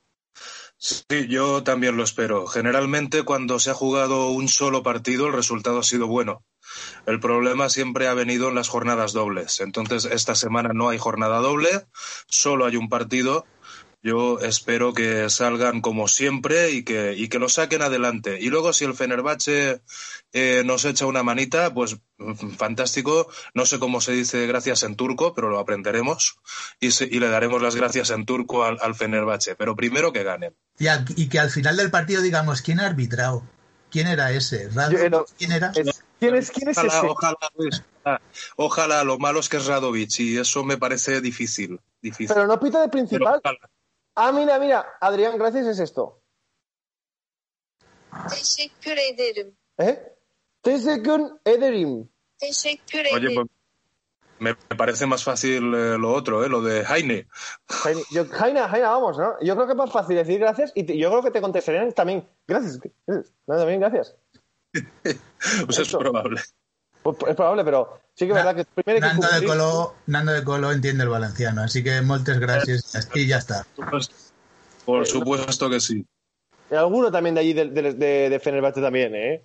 Sí, yo también lo espero. Generalmente cuando se ha jugado un solo partido el resultado ha sido bueno. El problema siempre ha venido en las jornadas dobles. Entonces esta semana no hay jornada doble, solo hay un partido. Yo espero que salgan como siempre y que lo saquen adelante. Y luego si el Fenerbahce nos echa una manita, pues fantástico. No sé cómo se dice gracias en turco, pero lo aprenderemos y le daremos las gracias en turco al Fenerbahce. Pero primero que ganen. Y que al final del partido digamos, ¿quién ha arbitrado? ¿Quién era ese? ¿Quién era? ¿Quién es ese? Ojalá, lo malo es que es Radovic y eso me parece difícil. Pero no pita de principal. Mira, Adrián, gracias, es esto. Teşekkür ederim. Teşekkür ederim. Oye, pues me parece más fácil lo otro, lo de Heine. Heine, vamos, ¿no? Yo creo que es más fácil decir gracias y yo creo que te contestarían también. Gracias. También gracias. Pues es probable. Pues es probable, pero sí que es verdad que primero hay que Nando de Colo entiende el valenciano, así que moltes gracias y ya está. Por supuesto que sí. Y alguno también de allí de Fenerbahce también, ¿eh?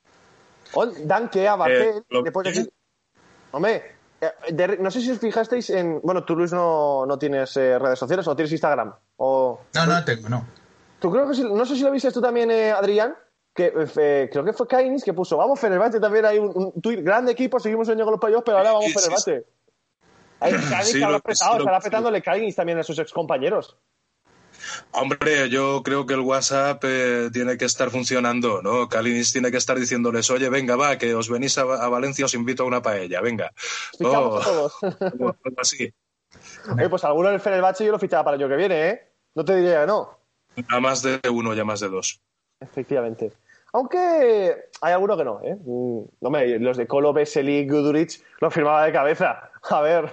Danke a Bartel, después de decir... Hombre, no sé si os fijasteis en... Bueno, tú, Luis, no tienes redes sociales o tienes Instagram. No tengo, no. ¿Tú creo que sí? No sé si lo viste tú también, Adrián, que creo que fue Kainis que puso, vamos Fenerbahce, también hay un tuit, grande equipo, seguimos en con los playoffs, pero ahora vamos Fenerbahce. Hay Kainis que habrá apretado, estará apretándole Kainis también a sus excompañeros. Hombre, yo creo que el WhatsApp tiene que estar funcionando, ¿no? Kalinis tiene que estar diciéndoles, oye, venga, va, que os venís a Valencia, os invito a una paella, venga. Todos. Así. Oye, pues alguno del Fenerbahce yo lo fichaba para el año que viene, ¿eh? No te diría que no. A más de uno, ya más de dos. Efectivamente. Aunque hay alguno que no, ¿eh? Hombre, los de Kolo, Vesely, Guduric los firmaba de cabeza. A ver...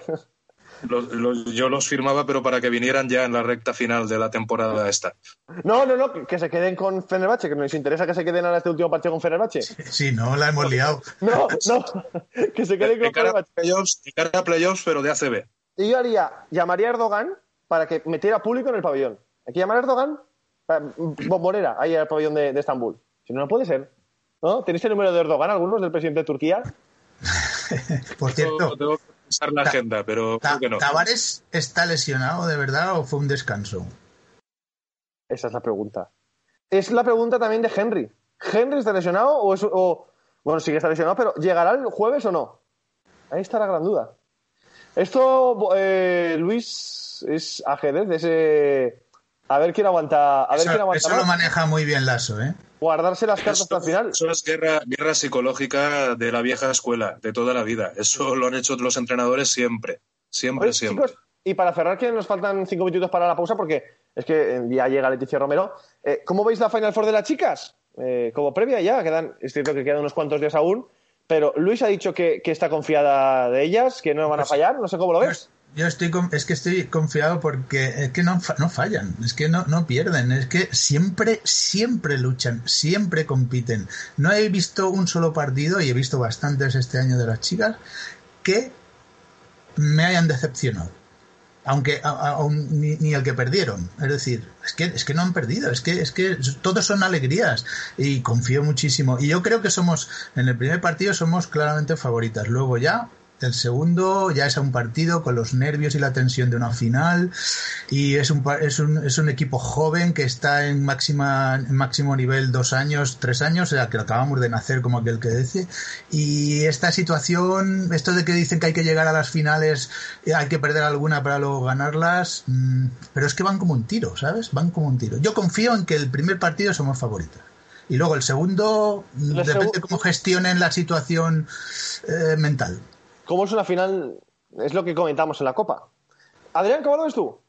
Yo los firmaba, pero para que vinieran ya en la recta final de la temporada esta. No, que se queden con Fenerbahce, que nos interesa que se queden a este último partido con Fenerbahce. Sí, no, la hemos liado. No, que se queden con Fenerbahce. De cara a playoffs, pero de ACB. Y yo llamaría a Erdogan para que metiera público en el pabellón. Hay que llamar a Erdogan, bombonera, ahí al pabellón de Estambul. Si no puede ser. ¿No? ¿Tenéis el número de Erdogan, algunos, del presidente de Turquía? Por cierto... Tengo que pensar la agenda, pero creo que no. ¿Tavares está lesionado de verdad o fue un descanso? Esa es la pregunta. Es la pregunta también de Henry. ¿Henry está lesionado bueno, sí que está lesionado, pero ¿llegará el jueves o no? Ahí está la gran duda. Esto, Luis, es ajedrez, a ver quién aguanta. Eso lo maneja muy bien Lasso, ¿eh? Guardarse las cartas hasta el final. Eso es guerra psicológica de la vieja escuela, de toda la vida. Eso lo han hecho los entrenadores siempre. Siempre. Chicos, y para cerrar, que nos faltan 5 minutitos para la pausa, porque es que ya llega Leticia Romero. ¿Cómo veis la Final Four de las chicas? Como previa ya, es cierto que quedan unos cuantos días aún, pero Luis ha dicho que está confiada de ellas, que no van a fallar. No sé cómo lo ves. Yo estoy confiado porque es que no fallan, es que no pierden, es que siempre luchan, siempre compiten. No he visto un solo partido, y he visto bastantes este año de las chicas, que me hayan decepcionado. Aunque ni el que perdieron. Es decir, es que no han perdido, es que todos son alegrías y confío muchísimo. Y yo creo que en el primer partido somos claramente favoritas. Luego ya el segundo ya es un partido con los nervios y la tensión de una final, y es un equipo joven que está en máximo nivel 2 años, 3 años, o sea, que acabamos de nacer, como aquel que dice. Y esta situación, esto de que dicen que hay que llegar a las finales, hay que perder alguna para luego ganarlas, pero es que van como un tiro, ¿sabes? Van como un tiro. Yo confío en que el primer partido somos favoritas. Y luego el segundo, depende de cómo gestionen la situación mental. ¿Cómo es una final? Es lo que comentamos en la Copa. Adrián, ¿cómo lo ves tú?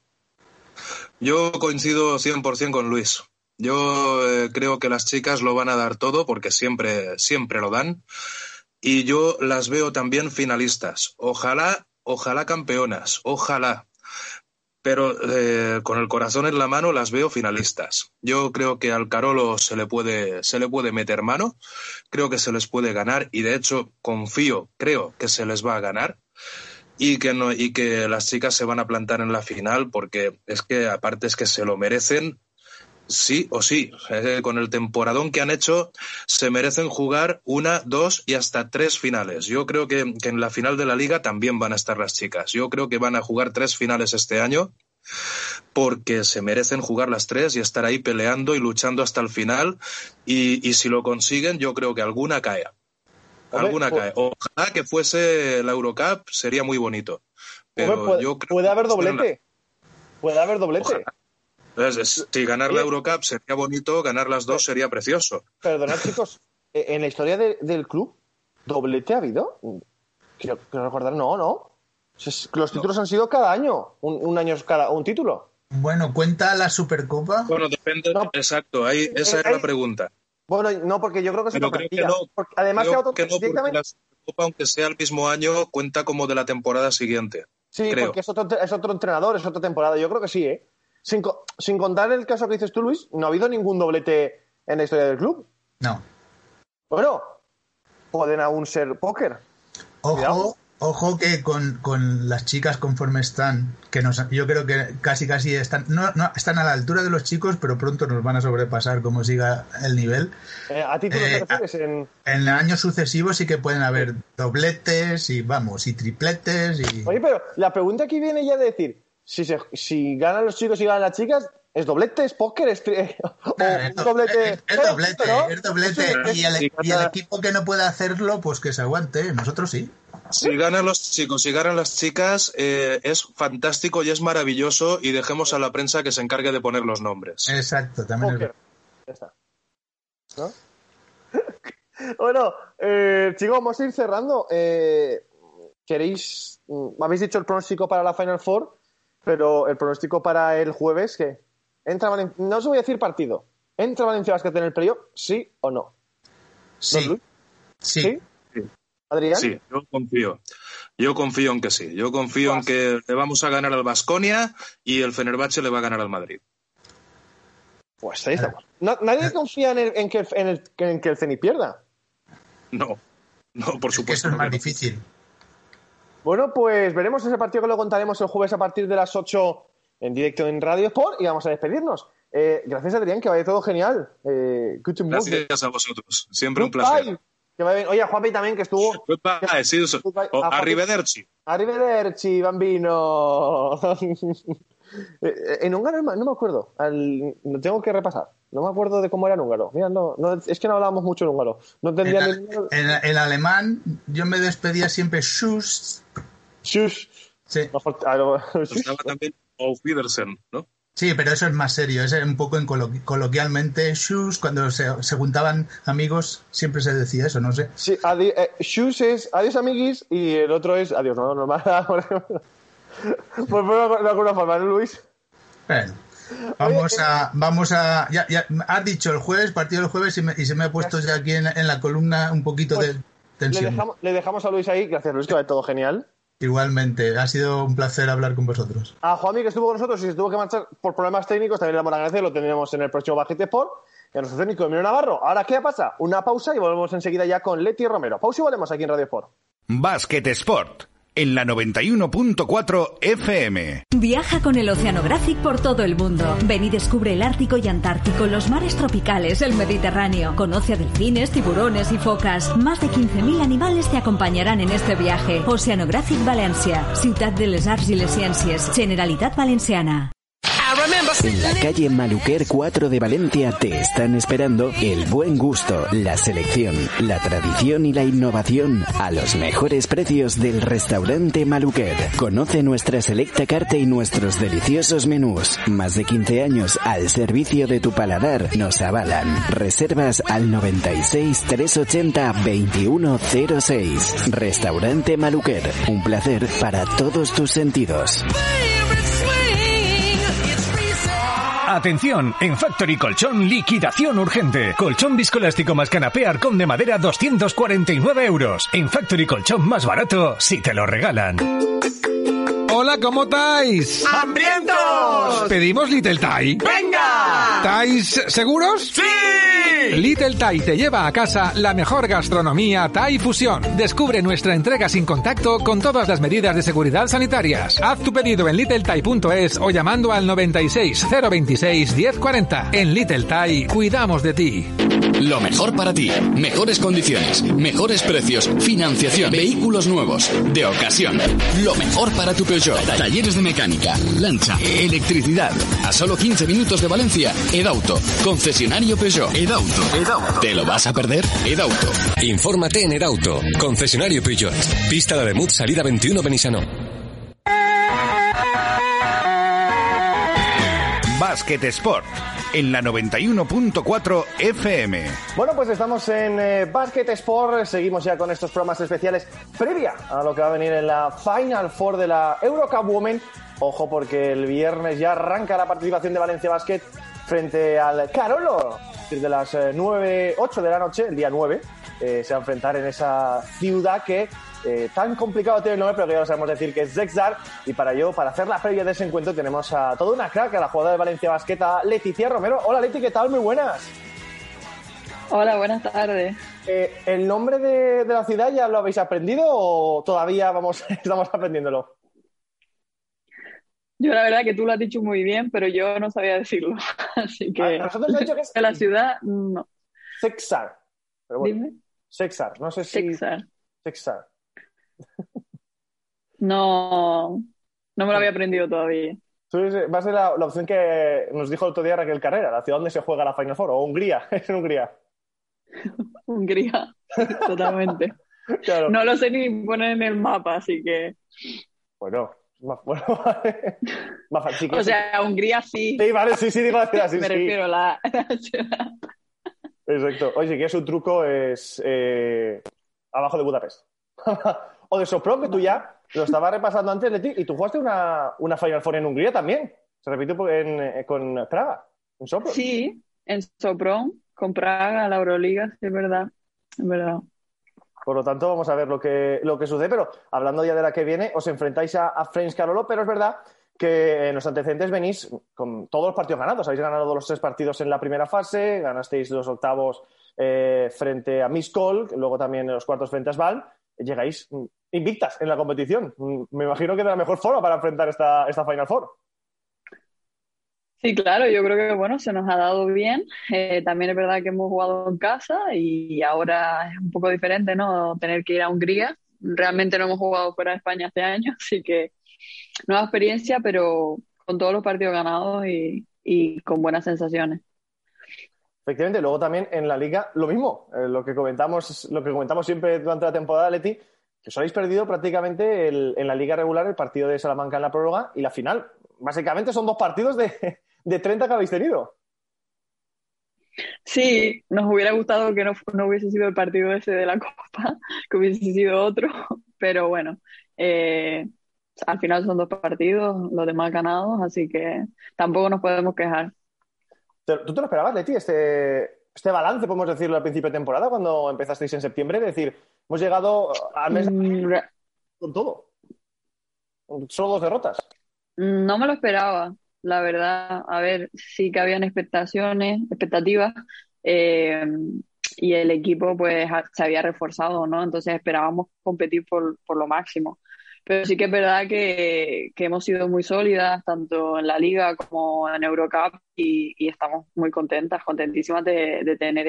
Yo coincido 100% con Luis. Yo creo que las chicas lo van a dar todo, porque siempre lo dan. Y yo las veo también finalistas. Ojalá campeonas, ojalá. Pero con el corazón en la mano las veo finalistas. Yo creo que al Carolo se le puede meter mano, creo que se les puede ganar, y de hecho creo que se les va a ganar, y que las chicas se van a plantar en la final, porque es que aparte es que se lo merecen sí o sí. Con el temporadón que han hecho se merecen jugar 1, 2 y hasta 3 finales. Yo creo que en la final de la Liga también van a estar las chicas. Yo creo que van a jugar 3 finales este año, porque se merecen jugar las 3 y estar ahí peleando y luchando hasta el final, y si lo consiguen yo creo que alguna cae. Cae. Ojalá que fuese la Eurocup, sería muy bonito. Pero yo creo puede haber doblete. Ojalá. Entonces, si ganar la Eurocup sería bonito, ganar las 2 sería precioso. Perdonad, chicos, en la historia del club, ¿Doblete ha habido? Quiero recordar, no. Los títulos han sido cada año, un año cada un título. Bueno, ¿cuenta la Supercopa? Bueno, depende, no. Exacto, esa era la pregunta. Bueno, no, porque yo creo que es otra plantilla. No, además que no, porque la Supercopa, aunque sea el mismo año, cuenta como de la temporada siguiente. Sí, creo. Porque es otro entrenador, es otra temporada. Yo creo que sí, ¿eh? Sin contar el caso que dices tú, Luis, no ha habido ningún doblete en la historia del club. No. Bueno, pueden aún ser póker. Ojo que con las chicas conforme están, yo creo que casi están, no están a la altura de los chicos, pero pronto nos van a sobrepasar como siga el nivel. ¿A título te refieres? En años sucesivos sí que pueden haber dobletes y tripletes y... Oye, pero la pregunta aquí viene ya de decir, si ganan los chicos y ganan las chicas, ¿es doblete, es póker, es doblete? Es doblete. Y el equipo que no pueda hacerlo, pues que se aguante. Nosotros sí. Si ganan los chicos, si ganan las chicas, es fantástico y es maravilloso, y dejemos a la prensa que se encargue de poner los nombres. Exacto, también. Ya está. ¿No? Bueno, chicos, vamos a ir cerrando. ¿Queréis? Habéis dicho el pronóstico para la Final Four, pero el pronóstico para el jueves, ¿qué? No os voy a decir partido. ¿Entra Valencia Basket en el playoff? ¿Sí o no? Sí. ¿Sí? ¿Adrián? Sí, yo confío en que sí. Yo confío en que le vamos a ganar al Baskonia y el Fenerbahce le va a ganar al Madrid. Pues ahí estamos. ¿Nadie confía en que el Zenit pierda? No, por supuesto. Eso es más difícil. Bueno, pues veremos ese partido que lo contaremos el jueves a partir de las 8 en directo en Radio Sport, y vamos a despedirnos. Gracias, Adrián, que vaya todo genial. Gracias a vosotros. Siempre un placer. Que vaya bien. Oye, a Juanpi también, que estuvo... Goodbye, sí, arrivederci. Arrivederci, bambino. En húngaro no me acuerdo. Lo tengo que repasar. No me acuerdo de cómo era en húngaro. Mira, es que no hablábamos mucho en húngaro. No entendía en alemán yo me despedía siempre Schuss. Schuss. Sí. Estaba también Auf Wiedersehen, ¿no? Sí, pero eso es más serio. Es un poco coloquialmente Schuss. Cuando se juntaban amigos siempre se decía eso, no sé. Sí, Schuss es adiós amiguis y el otro es adiós, no normal. Pues de alguna forma, ¿no, Luis? Bueno, vamos a ya has dicho el jueves, partido del jueves, y se me ha puesto ya aquí en la columna un poquito de tensión. Le dejamos a Luis ahí. Gracias, Luis, que va todo genial. Igualmente, ha sido un placer hablar con vosotros. A Juanmi, que estuvo con nosotros y se tuvo que marchar por problemas técnicos, también le damos las gracias, lo tendremos en el próximo Basket Sport. Y a nuestro técnico Emilio Navarro. Ahora, ¿qué pasa? Una pausa y volvemos enseguida ya con Leti Romero. Pausa y volvemos aquí en Radio Sport. Basket Sport, en la 91.4 FM. Viaja con el Oceanographic por todo el mundo. Ven y descubre el Ártico y Antártico, los mares tropicales, el Mediterráneo. Conoce a delfines, tiburones y focas. Más de 15.000 animales te acompañarán en este viaje. Oceanographic Valencia, Ciutat de les Arts i les Ciències, Generalitat Valenciana. En la calle Maluquer 4 de Valencia te están esperando el buen gusto, la selección, la tradición y la innovación a los mejores precios del restaurante Maluquer. Conoce nuestra selecta carta y nuestros deliciosos menús. Más de 15 años al servicio de tu paladar nos avalan. Reservas al 96 380 2106. Restaurante Maluquer, un placer para todos tus sentidos. Atención, en Factory Colchón, liquidación urgente. Colchón viscoelástico más canapé Arcón de madera, 249 euros. En Factory Colchón más barato, si te lo regalan. Hola, ¿cómo estáis? ¡Hambrientos! ¿Pedimos Little Thai? ¡Venga! ¿Estáis seguros? ¡Sí! Little Thai te lleva a casa la mejor gastronomía Thai fusión. Descubre nuestra entrega sin contacto con todas las medidas de seguridad sanitarias. Haz tu pedido en littlethai.es o llamando al 96 026 1040. En Little Thai cuidamos de ti. Lo mejor para ti, mejores condiciones, mejores precios, financiación, vehículos nuevos, de ocasión. Lo mejor para tu Peugeot, talleres de mecánica, lancha, electricidad. A solo 15 minutos de Valencia, Edauto, concesionario Peugeot. Edauto. ¿Te lo vas a perder? Edauto. Infórmate en Edauto, concesionario Peugeot. Pista de Demut, salida 21 Benissanó. Basket Sport, en la 91.4 FM. Bueno, pues estamos en Basket Sport, seguimos ya con estos programas especiales previa a lo que va a venir en la Final Four de la Eurocup Women. Ojo, porque el viernes ya arranca la participación de Valencia Basket frente al Carolo. De las 8 de la noche, el día 9, se va a enfrentar en esa ciudad que tan complicado tiene el nombre, pero que ya lo sabemos decir, que es Zexar. Y para ello, para hacer la previa de ese encuentro, tenemos a toda una crack, a la jugadora de Valencia Basket, a Leticia Romero. Hola Leti, ¿qué tal? Muy buenas. Hola, buenas tardes. ¿El nombre de la ciudad ya lo habéis aprendido o todavía estamos aprendiéndolo? Yo la verdad que tú lo has dicho muy bien, pero yo no sabía decirlo. Así que nosotros hemos dicho que es la ciudad, no. Zexar. Pero bueno, Dime. Zexar, no sé si... Zexar. No me lo había aprendido todavía. Va a ser la opción que nos dijo el otro día Raquel Carrera, la ciudad donde se juega la Final Four, o Hungría, es en Hungría. Hungría, totalmente. Claro. No lo sé ni poner en el mapa, así que... Bueno, vale. O sea, Hungría sí. Sí, vale, sí, digo la ciudad, sí. Me refiero a la ciudad. Exacto. Oye, si quieres un truco es abajo de Budapest. O de Sopron, que tú ya lo estabas repasando antes, Leti, y tú jugaste una Final Four en Hungría también. Se repite con Praga, en Sopron. Sí, en Sopron, con Praga, la Euroliga, sí, es verdad. Por lo tanto, vamos a ver lo que sucede. Pero hablando ya de la que viene, os enfrentáis a French Carolo, pero es verdad que en los antecedentes venís con todos los partidos ganados. Habéis ganado los 3 partidos en la primera fase, ganasteis los octavos frente a Miskolc, luego también en los cuartos frente a Sval. Llegáis invictas en la competición. Me imagino que de la mejor forma para enfrentar esta Final Four. Sí, claro, yo creo que bueno, se nos ha dado bien. También es verdad que hemos jugado en casa y ahora es un poco diferente, ¿no? Tener que ir a Hungría. Realmente no hemos jugado fuera de España hace años, así que nueva experiencia, pero con todos los partidos ganados y con buenas sensaciones. Efectivamente, luego también en la Liga lo mismo, lo que comentamos siempre durante la temporada, Leti, que os habéis perdido prácticamente en la Liga regular el partido de Salamanca en la prórroga y la final. Básicamente son 2 partidos de 30 que habéis tenido. Sí, nos hubiera gustado que no hubiese sido el partido ese de la Copa, que hubiese sido otro, pero bueno, al final son 2 partidos, los demás ganados, así que tampoco nos podemos quejar. ¿Tú te lo esperabas, Leti, este balance, podemos decirlo, al principio de temporada, cuando empezasteis en septiembre? Es decir, hemos llegado al mes con todo. Solo 2 derrotas. No me lo esperaba, la verdad. A ver, sí que habían expectativas, y el equipo pues se había reforzado, ¿no? Entonces esperábamos competir por lo máximo. Pero sí que es verdad que hemos sido muy sólidas, tanto en la Liga como en Eurocup, y estamos muy contentísimas de tener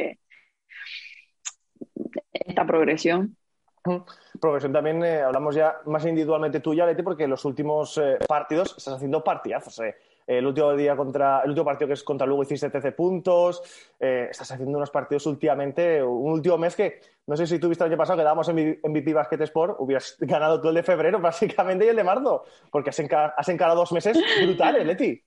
esta progresión. Progresión también, hablamos ya más individualmente tuya, Leti, porque en los últimos partidos estás haciendo partidazos. El último partido que es contra Lugo hiciste 13 puntos. Estás haciendo unos partidos últimamente, un último mes que, no sé si tú viste el año pasado que dábamos en MVP Basket Sport, hubieras ganado tú el de febrero básicamente y el de marzo, porque has encarado 2 meses brutales, Leti.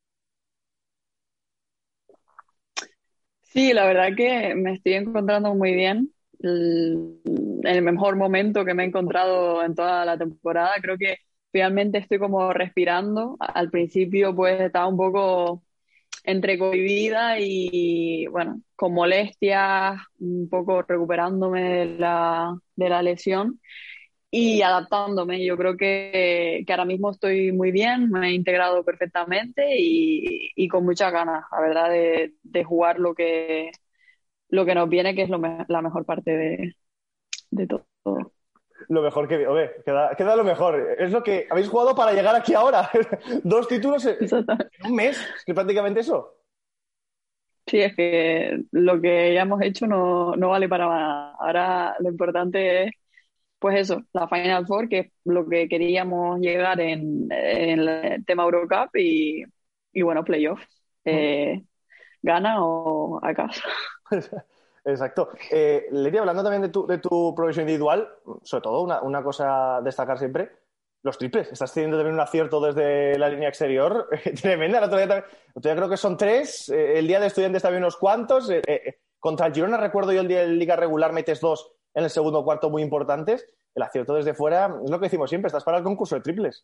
Sí, la verdad que me estoy encontrando muy bien. En el mejor momento que me he encontrado en toda la temporada. Creo que finalmente estoy como respirando. Al principio pues estaba un poco entre cohibida y bueno, con molestias, un poco recuperándome de la lesión y adaptándome. Yo creo que ahora mismo estoy muy bien, me he integrado perfectamente y con muchas ganas, la verdad, de jugar lo que nos viene, que es la mejor parte de todo. Lo mejor que... queda lo mejor. Es lo que habéis jugado para llegar aquí ahora. 2 títulos en un mes. Es que prácticamente eso. Sí, es que lo que ya hemos hecho no vale para nada. Ahora lo importante es, pues eso, la Final Four, que es lo que queríamos llegar en el tema Eurocup y bueno, playoffs. Gana o a casa. Exacto. Leti, hablando también de tu progresión individual, sobre todo una cosa a destacar siempre, los triples. Estás teniendo también un acierto desde la línea exterior tremenda. El otro día creo que son 3. El día de Estudiantes también unos cuantos. Contra el Girona, recuerdo yo, el día de Liga regular metes 2 en el segundo cuarto muy importantes. El acierto desde fuera es lo que decimos siempre. Estás para el concurso de triples.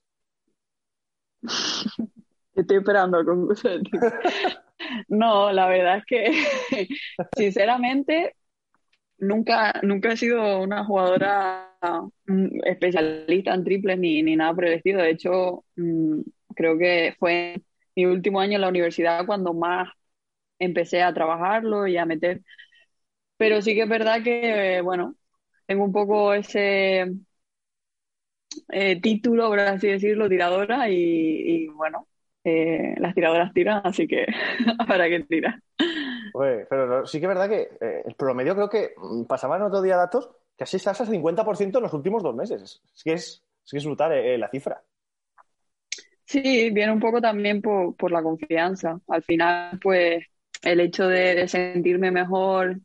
Estoy esperando el concurso de triples. No, la verdad es que, sinceramente, nunca he sido una jugadora especialista en triples ni nada por el estilo. De hecho, creo que fue mi último año en la universidad cuando más empecé a trabajarlo y a meter. Pero sí que es verdad que, bueno, tengo un poco ese título, por así decirlo, tiradora y bueno, las tiradoras tiran, así que habrá que tirar. Oye, pero sí que es verdad que el promedio, creo que pasaban otro día datos, que así estás al 50% en los últimos 2 meses. Es que es brutal la cifra. Sí, viene un poco también por la confianza. Al final, pues, el hecho de sentirme mejor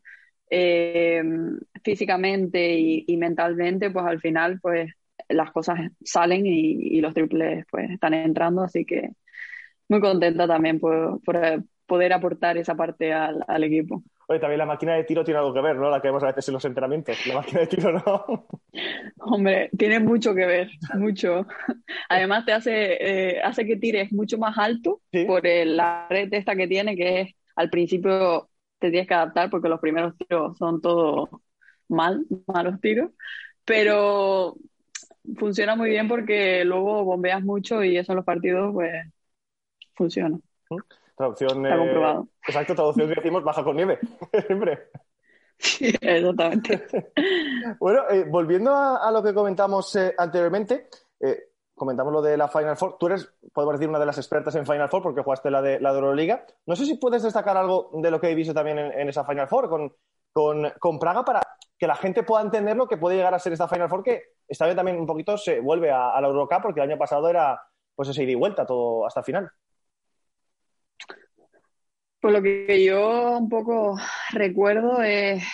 físicamente y mentalmente, pues al final, pues, las cosas salen y los triples, pues, están entrando. Así que muy contenta también por poder aportar esa parte al equipo. Oye, también la máquina de tiro tiene algo que ver, ¿no? La que vemos a veces en los entrenamientos. La máquina de tiro, ¿no? Hombre, tiene mucho que ver, mucho. Además te hace que tires mucho más alto. ¿Sí? Por la red esta que tiene, que es, al principio te tienes que adaptar porque los primeros tiros son todos malos tiros, pero funciona muy bien porque luego bombeas mucho y eso en los partidos, pues, funciona. Traducción. Está comprobado. Exacto, traducción que decimos baja con nieve. Siempre. Sí, exactamente. Bueno, volviendo a lo que comentamos anteriormente, comentamos lo de la Final Four. Tú eres, podemos decir, una de las expertas en Final Four porque jugaste la de Euroliga. No sé si puedes destacar algo de lo que he visto también en esa Final Four con Praga para que la gente pueda entender lo que puede llegar a ser esta Final Four, que esta vez también un poquito se vuelve a la Eurocup porque el año pasado era pues ese ida y vuelta todo hasta el final. Pues lo que yo un poco recuerdo es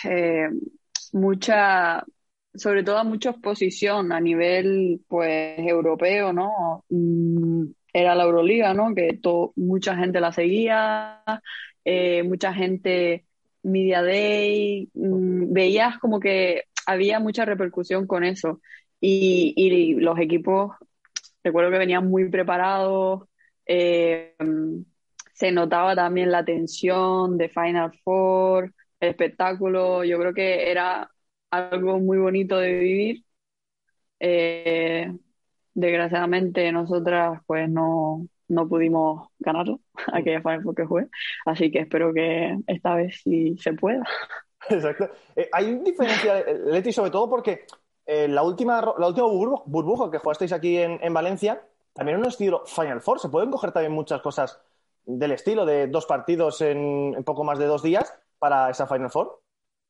sobre todo mucha exposición a nivel pues europeo, ¿no? Era la Euroliga, ¿no? Que mucha gente la seguía, mucha gente Media Day, veías como que había mucha repercusión con eso y los equipos, recuerdo que venían muy preparados. Se notaba también la tensión de Final Four, el espectáculo. Yo creo que era algo muy bonito de vivir. Desgraciadamente nosotras pues no pudimos ganarlo, aquella Final Four que jugué. Así que espero que esta vez sí se pueda. Exacto. Hay diferencia, Leti, sobre todo porque la última burbuja que jugasteis aquí en Valencia, también un estilo Final Four. Se pueden coger también muchas cosas del estilo de 2 partidos en poco más de 2 días para esa Final Four.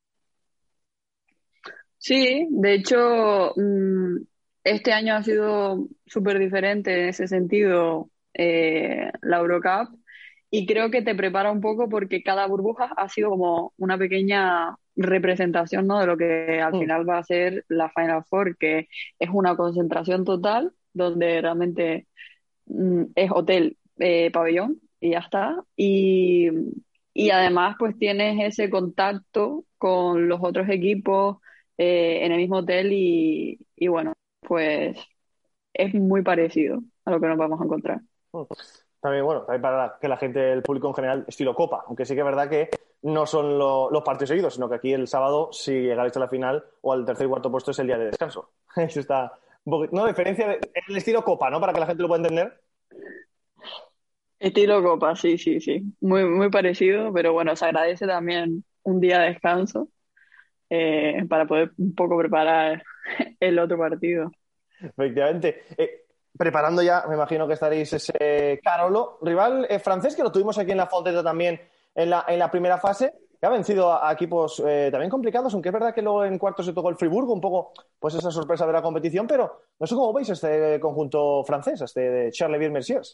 Sí, de hecho, este año ha sido súper diferente en ese sentido la Eurocup, y creo que te prepara un poco porque cada burbuja ha sido como una pequeña representación, ¿no? De lo que al final va a ser la Final Four, que es una concentración total donde realmente es hotel, pabellón y ya está, y además pues tienes ese contacto con los otros equipos en el mismo hotel y bueno, pues es muy parecido a lo que nos vamos a encontrar. También, bueno, también para que la gente, el público en general, estilo Copa, aunque sí que es verdad que no son los partidos seguidos, sino que aquí el sábado, si llegáis a la final o al tercer y cuarto puesto, es el día de descanso. Eso está un poquito, ¿no? Diferencia el estilo Copa, ¿no? Para que la gente lo pueda entender. Estilo Copa, sí. Muy, muy parecido, pero bueno, se agradece también un día de descanso para poder un poco preparar el otro partido. Efectivamente. Preparando ya, me imagino que estaréis ese Carolo, rival francés, que lo tuvimos aquí en la Fonteta también en la primera fase, que ha vencido a equipos también complicados, aunque es verdad que luego en cuartos se tocó el Friburgo, un poco pues esa sorpresa de la competición, pero no sé cómo veis este conjunto francés, este de Charleville-Mézières.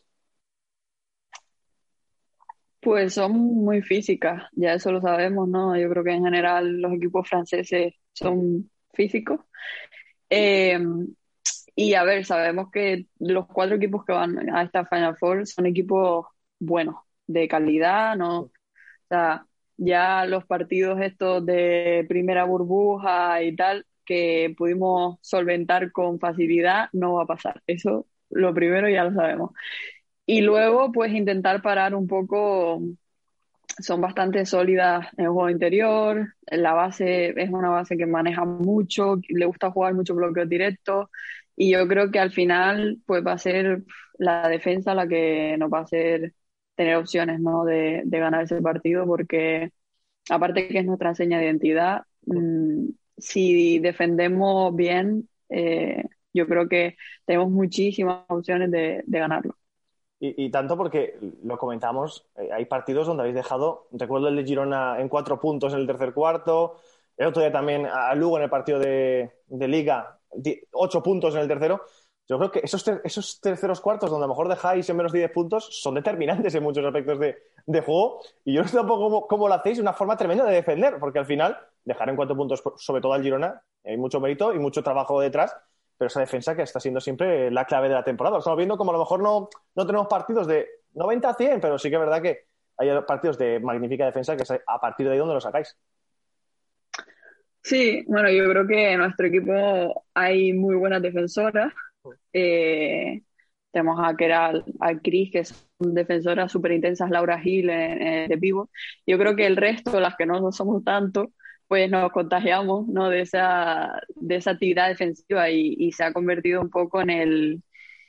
Pues son muy físicas, ya eso lo sabemos, ¿no? Yo creo que en general los equipos franceses son físicos. Y a ver, sabemos que los 4 equipos que van a esta Final Four son equipos buenos, de calidad, ¿no? O sea, ya los partidos estos de primera burbuja y tal, que pudimos solventar con facilidad, no va a pasar. Eso, lo primero, ya lo sabemos. Y luego, pues intentar parar un poco. Son bastante sólidas en el juego interior, la base es una base que maneja mucho, le gusta jugar mucho bloqueos directos, y yo creo que al final pues va a ser la defensa la que nos va a hacer tener opciones, ¿no? de ganar ese partido, porque aparte que es nuestra seña de identidad, si defendemos bien, yo creo que tenemos muchísimas opciones de ganarlo. Y tanto porque lo comentamos, hay partidos donde habéis dejado, recuerdo el de Girona en 4 puntos en el tercer cuarto, el otro día también a Lugo en el partido de Liga, 8 puntos en el tercero. Yo creo que esos terceros cuartos donde a lo mejor dejáis en menos de 10 puntos son determinantes en muchos aspectos de juego, y yo no sé tampoco cómo lo hacéis, una forma tremenda de defender, porque al final dejar en 4 puntos, sobre todo al Girona, hay mucho mérito y mucho trabajo detrás. Pero esa defensa que está siendo siempre la clave de la temporada. Lo estamos viendo como a lo mejor no tenemos partidos de 90 a 100, pero sí que es verdad que hay partidos de magnífica defensa que es a partir de ahí donde lo sacáis. Sí, bueno, yo creo que en nuestro equipo hay muy buenas defensoras. Tenemos a Keral, a Cris, que son defensoras súper intensas, Laura Gil de pívot. Yo creo que el resto, las que no somos tanto, pues nos contagiamos, ¿no? de esa actividad defensiva, y se ha convertido un poco en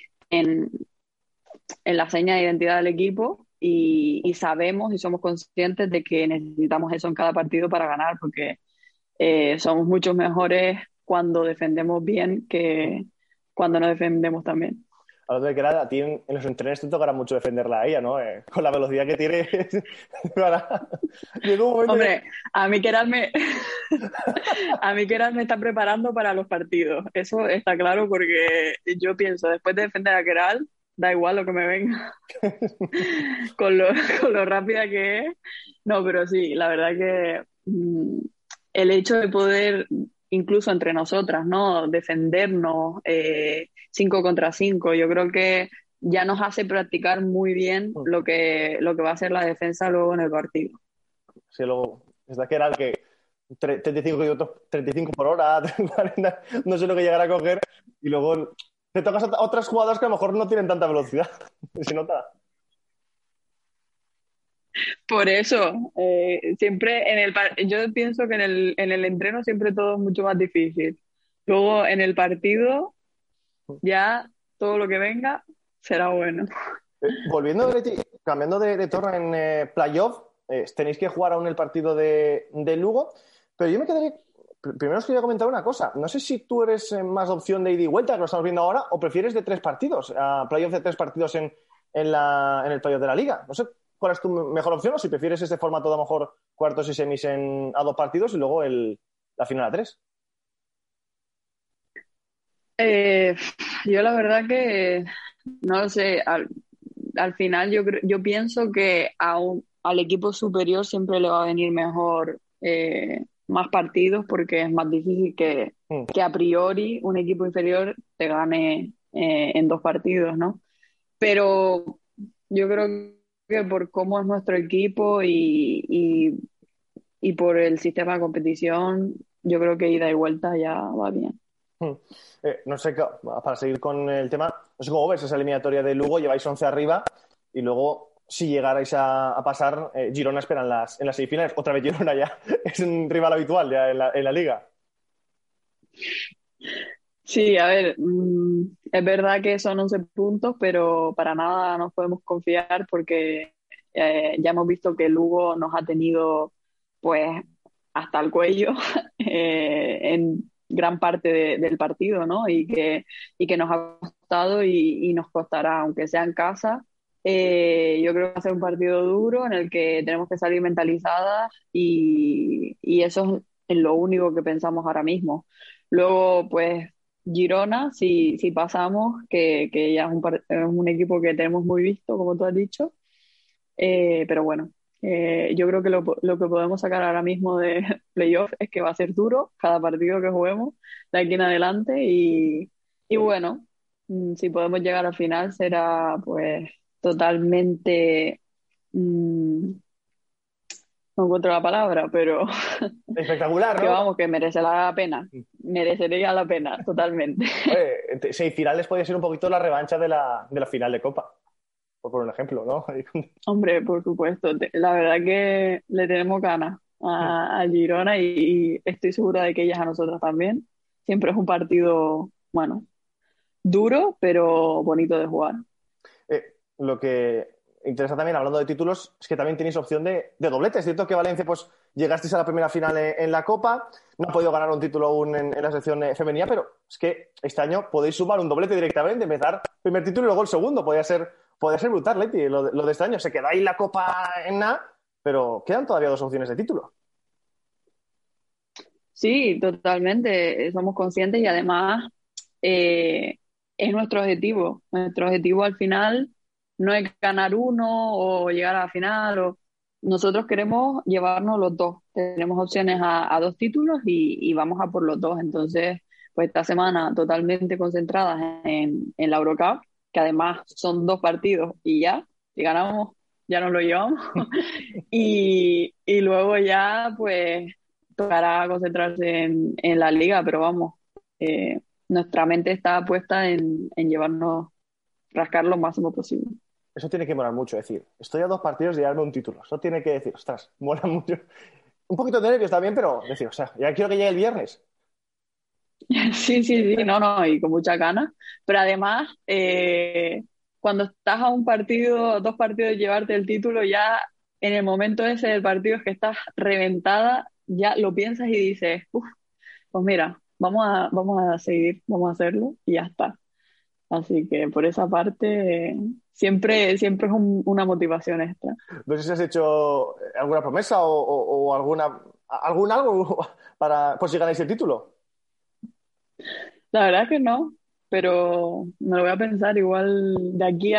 la seña de identidad del equipo, y sabemos y somos conscientes de que necesitamos eso en cada partido para ganar, porque somos mucho mejores cuando defendemos bien que cuando no defendemos tan bien. Hablando de que a ti en los entrenos te tocará mucho defenderla a ella, ¿no? Con la velocidad que tiene. Hombre, a mí Keral me está preparando para los partidos. Eso está claro, porque yo pienso, después de defender a Keral, da igual lo que me venga. con lo rápida que es. No, pero sí, la verdad que el hecho de poder, incluso entre nosotras, ¿no? Defendernos 5 contra 5, yo creo que ya nos hace practicar muy bien lo que va a ser la defensa luego en el partido. Sí, luego está que era el que 35 por hora, 40, no sé lo que llegará a coger, y luego te tocas a otras jugadoras que a lo mejor no tienen tanta velocidad. Se nota. Por eso, siempre yo pienso que en el entreno siempre todo es mucho más difícil. Luego en el partido, ya todo lo que venga será bueno. Volviendo, Leti, cambiando de torno en playoff, tenéis que jugar aún el partido de Lugo, pero yo me quedaría. Primero os quería comentar una cosa. No sé si tú eres más opción de ida y vuelta, que lo estamos viendo ahora, o prefieres de 3 partidos, playoff de 3 partidos en el playoff de la Liga. No sé cuál es tu mejor opción, o si prefieres este formato de a lo mejor cuartos y semis a 2 partidos y luego la final a 3. Yo la verdad que no lo sé. Al final yo pienso que al equipo superior siempre le va a venir mejor más partidos, porque es más difícil que a priori un equipo inferior te gane en 2 partidos, ¿no? Pero yo creo que por cómo es nuestro equipo y por el sistema de competición, yo creo que ida y vuelta ya va bien. No sé, para seguir con el tema, no sé cómo ves esa eliminatoria de Lugo. Lleváis 11 arriba y luego, si llegarais a pasar, Girona espera en las semifinales. Otra vez Girona ya es un rival habitual ya en la Liga. Sí, a ver, es verdad que son 11 puntos, pero para nada nos podemos confiar, porque ya hemos visto que Lugo nos ha tenido pues hasta el cuello en gran parte del partido, ¿no? Y que nos ha costado y nos costará, aunque sea en casa. Yo creo que va a ser un partido duro en el que tenemos que salir mentalizadas, y eso es lo único que pensamos ahora mismo. Luego, pues, Girona, si pasamos, que ya es un equipo que tenemos muy visto, como tú has dicho, pero bueno, yo creo que lo que podemos sacar ahora mismo de playoff es que va a ser duro cada partido que juguemos de aquí en adelante, y Y bueno, si podemos llegar al final será pues totalmente, no encuentro la palabra, pero Espectacular, que ¿no? vamos, que merecerá la pena, merecería la pena totalmente. Oye, semifinales puede ser un poquito la revancha de la final de Copa, por un ejemplo, ¿no? Hombre, por supuesto, la verdad que le tenemos ganas a Girona y estoy segura de que ellas a nosotros también. Siempre es un partido, bueno, duro, pero bonito de jugar. Lo que interesa también, hablando de títulos, es que también tenéis opción de doblete. Es cierto que Valencia, pues, llegasteis a la primera final en la Copa, no ha podido ganar un título aún en la sección femenina, pero es que este año podéis sumar un doblete directamente, empezar primer título y luego el segundo. Podría ser brutal, Leti, lo de este año. Se queda ahí la Copa en nada, pero quedan todavía 2 opciones de título. Sí, totalmente, somos conscientes y además es nuestro objetivo. Nuestro objetivo al final no es ganar uno o llegar a la final. Nosotros queremos llevarnos los dos. Tenemos opciones a 2 títulos y vamos a por los dos. Entonces, pues esta semana totalmente concentradas en la Eurocup, que además son 2 partidos y ya, si ganamos, ya nos lo llevamos. Y luego ya, pues tocará concentrarse en la liga, pero vamos, nuestra mente está puesta en llevarnos, rascar lo máximo posible. Eso tiene que molar mucho, decir, estoy a 2 partidos de llevarme un título. Eso tiene que decir, ostras, mola mucho. Un poquito de nervios también, pero decir, o sea, ya quiero que llegue el viernes. Sí, no, y con muchas ganas. Pero además, cuando estás a 2 partidos de llevarte el título, ya en el momento ese del partido es que estás reventada, ya lo piensas y dices, pues mira, vamos a seguir, vamos a hacerlo y ya está. Así que por esa parte siempre es una motivación extra. No sé si has hecho alguna promesa o algún algo por si ganáis el título. La verdad es que no, pero me lo voy a pensar. Igual de aquí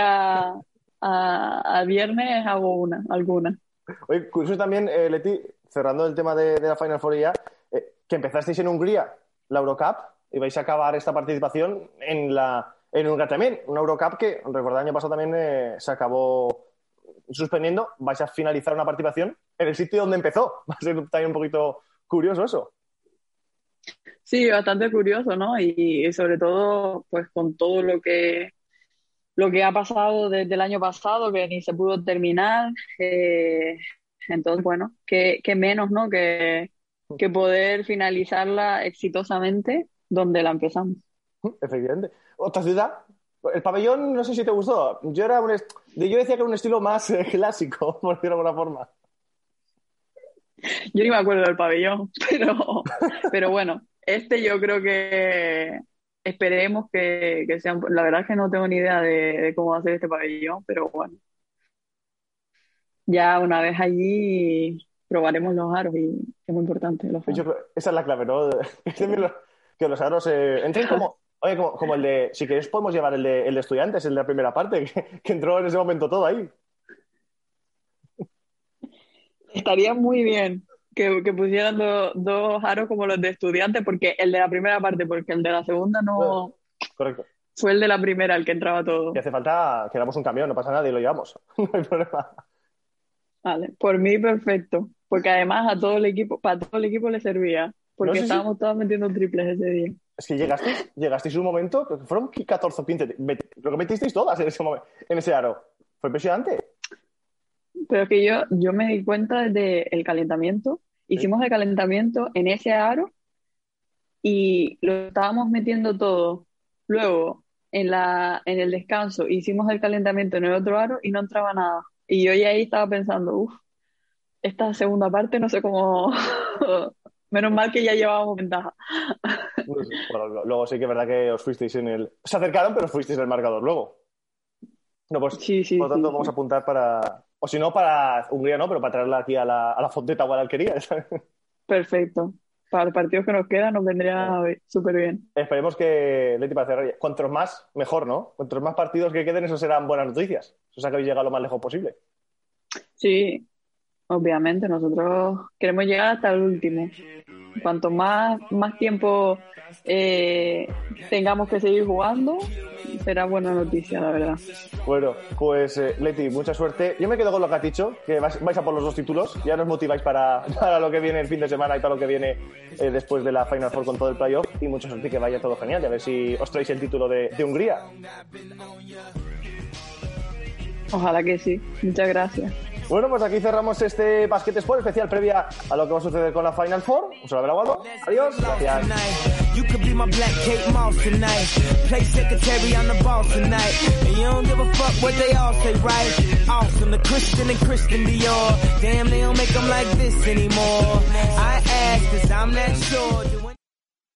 a viernes hago alguna. Oye, curioso también, Leti, cerrando el tema de la Final Four ya, que empezasteis en Hungría la Eurocup y vais a acabar esta participación en Hungría también. Una Eurocup que, recordad, el año pasado también se acabó suspendiendo. Vais a finalizar una participación en el sitio donde empezó. Va a ser también un poquito curioso eso. Sí, bastante curioso, ¿no? Y sobre todo, pues con todo lo que ha pasado desde el año pasado, que ni se pudo terminar. Entonces, bueno, qué menos, ¿no? Que poder finalizarla exitosamente donde la empezamos. Efectivamente. Otra ciudad. El pabellón, no sé si te gustó. Yo decía que era un estilo más clásico, por decirlo de alguna forma. Yo ni me acuerdo del pabellón, pero bueno, yo creo que esperemos que sean. La verdad es que no tengo ni idea de cómo va a ser este pabellón, pero bueno. Ya una vez allí probaremos los aros y es muy importante. Yo creo, esa es la clave, ¿no? Que los aros entren como el de. Si queréis, podemos llevar el de estudiantes, el de la primera parte, que entró en ese momento todo ahí. Estaría muy bien que pusieran 2 aros como los de estudiantes, porque el de la primera parte, porque el de la segunda no. Correcto. Fue el de la primera el que entraba todo. Si hace falta, quedamos un camión, no pasa nada y lo llevamos. No hay problema. Vale, por mí perfecto, porque además para todo el equipo le servía, porque estábamos todos metiendo triples ese día. Es que llegasteis un momento, creo que fueron 14 o 15, lo que metisteis todas en ese momento, en ese aro. Fue impresionante. Pero es que yo me di cuenta desde el calentamiento, hicimos el calentamiento en ese aro y lo estábamos metiendo todo. Luego, en el descanso, hicimos el calentamiento en el otro aro y no entraba nada. Y yo ya ahí estaba pensando, esta segunda parte no sé cómo. Menos mal que ya llevábamos ventaja. Bueno, luego sí que es verdad que os fuisteis se acercaron, pero fuisteis en el marcador luego. No, pues, sí, por lo tanto, vamos a apuntar para. O si no, para Hungría, no, pero para traerla aquí a la Fonteta o a la Alquería. ¿Sabes? Perfecto. Para los partidos que nos quedan nos vendría súper bien. Esperemos que, Leti, para cerrar, cuantos más, mejor, ¿no? Cuantos más partidos que queden, eso serán buenas noticias. O sea, que habéis llegado lo más lejos posible. Sí, obviamente. Nosotros queremos llegar hasta el último. Cuanto más tiempo tengamos que seguir jugando, será buena noticia, la verdad. Bueno, pues Leti, mucha suerte. Yo me quedo con lo que has dicho, que vais a por los 2 títulos. Ya nos motiváis para lo que viene el fin de semana y para lo que viene después de la Final Four con todo el playoff. Y mucha suerte, que vaya todo genial. Y a ver si os traéis el título de Hungría. Ojalá que sí. Muchas gracias. Bueno, pues aquí cerramos este Basket Sport especial previa a lo que va a suceder con la Final Four. Un saludo aguado. Adiós. Gracias. You could be my black Kate Moss tonight. Play secretary on the boss tonight. And you don't give a fuck what they all say, right? Awesome, the Christian and Christian Dior. Damn, they don't make them like this anymore. I ask 'cause I'm not sure.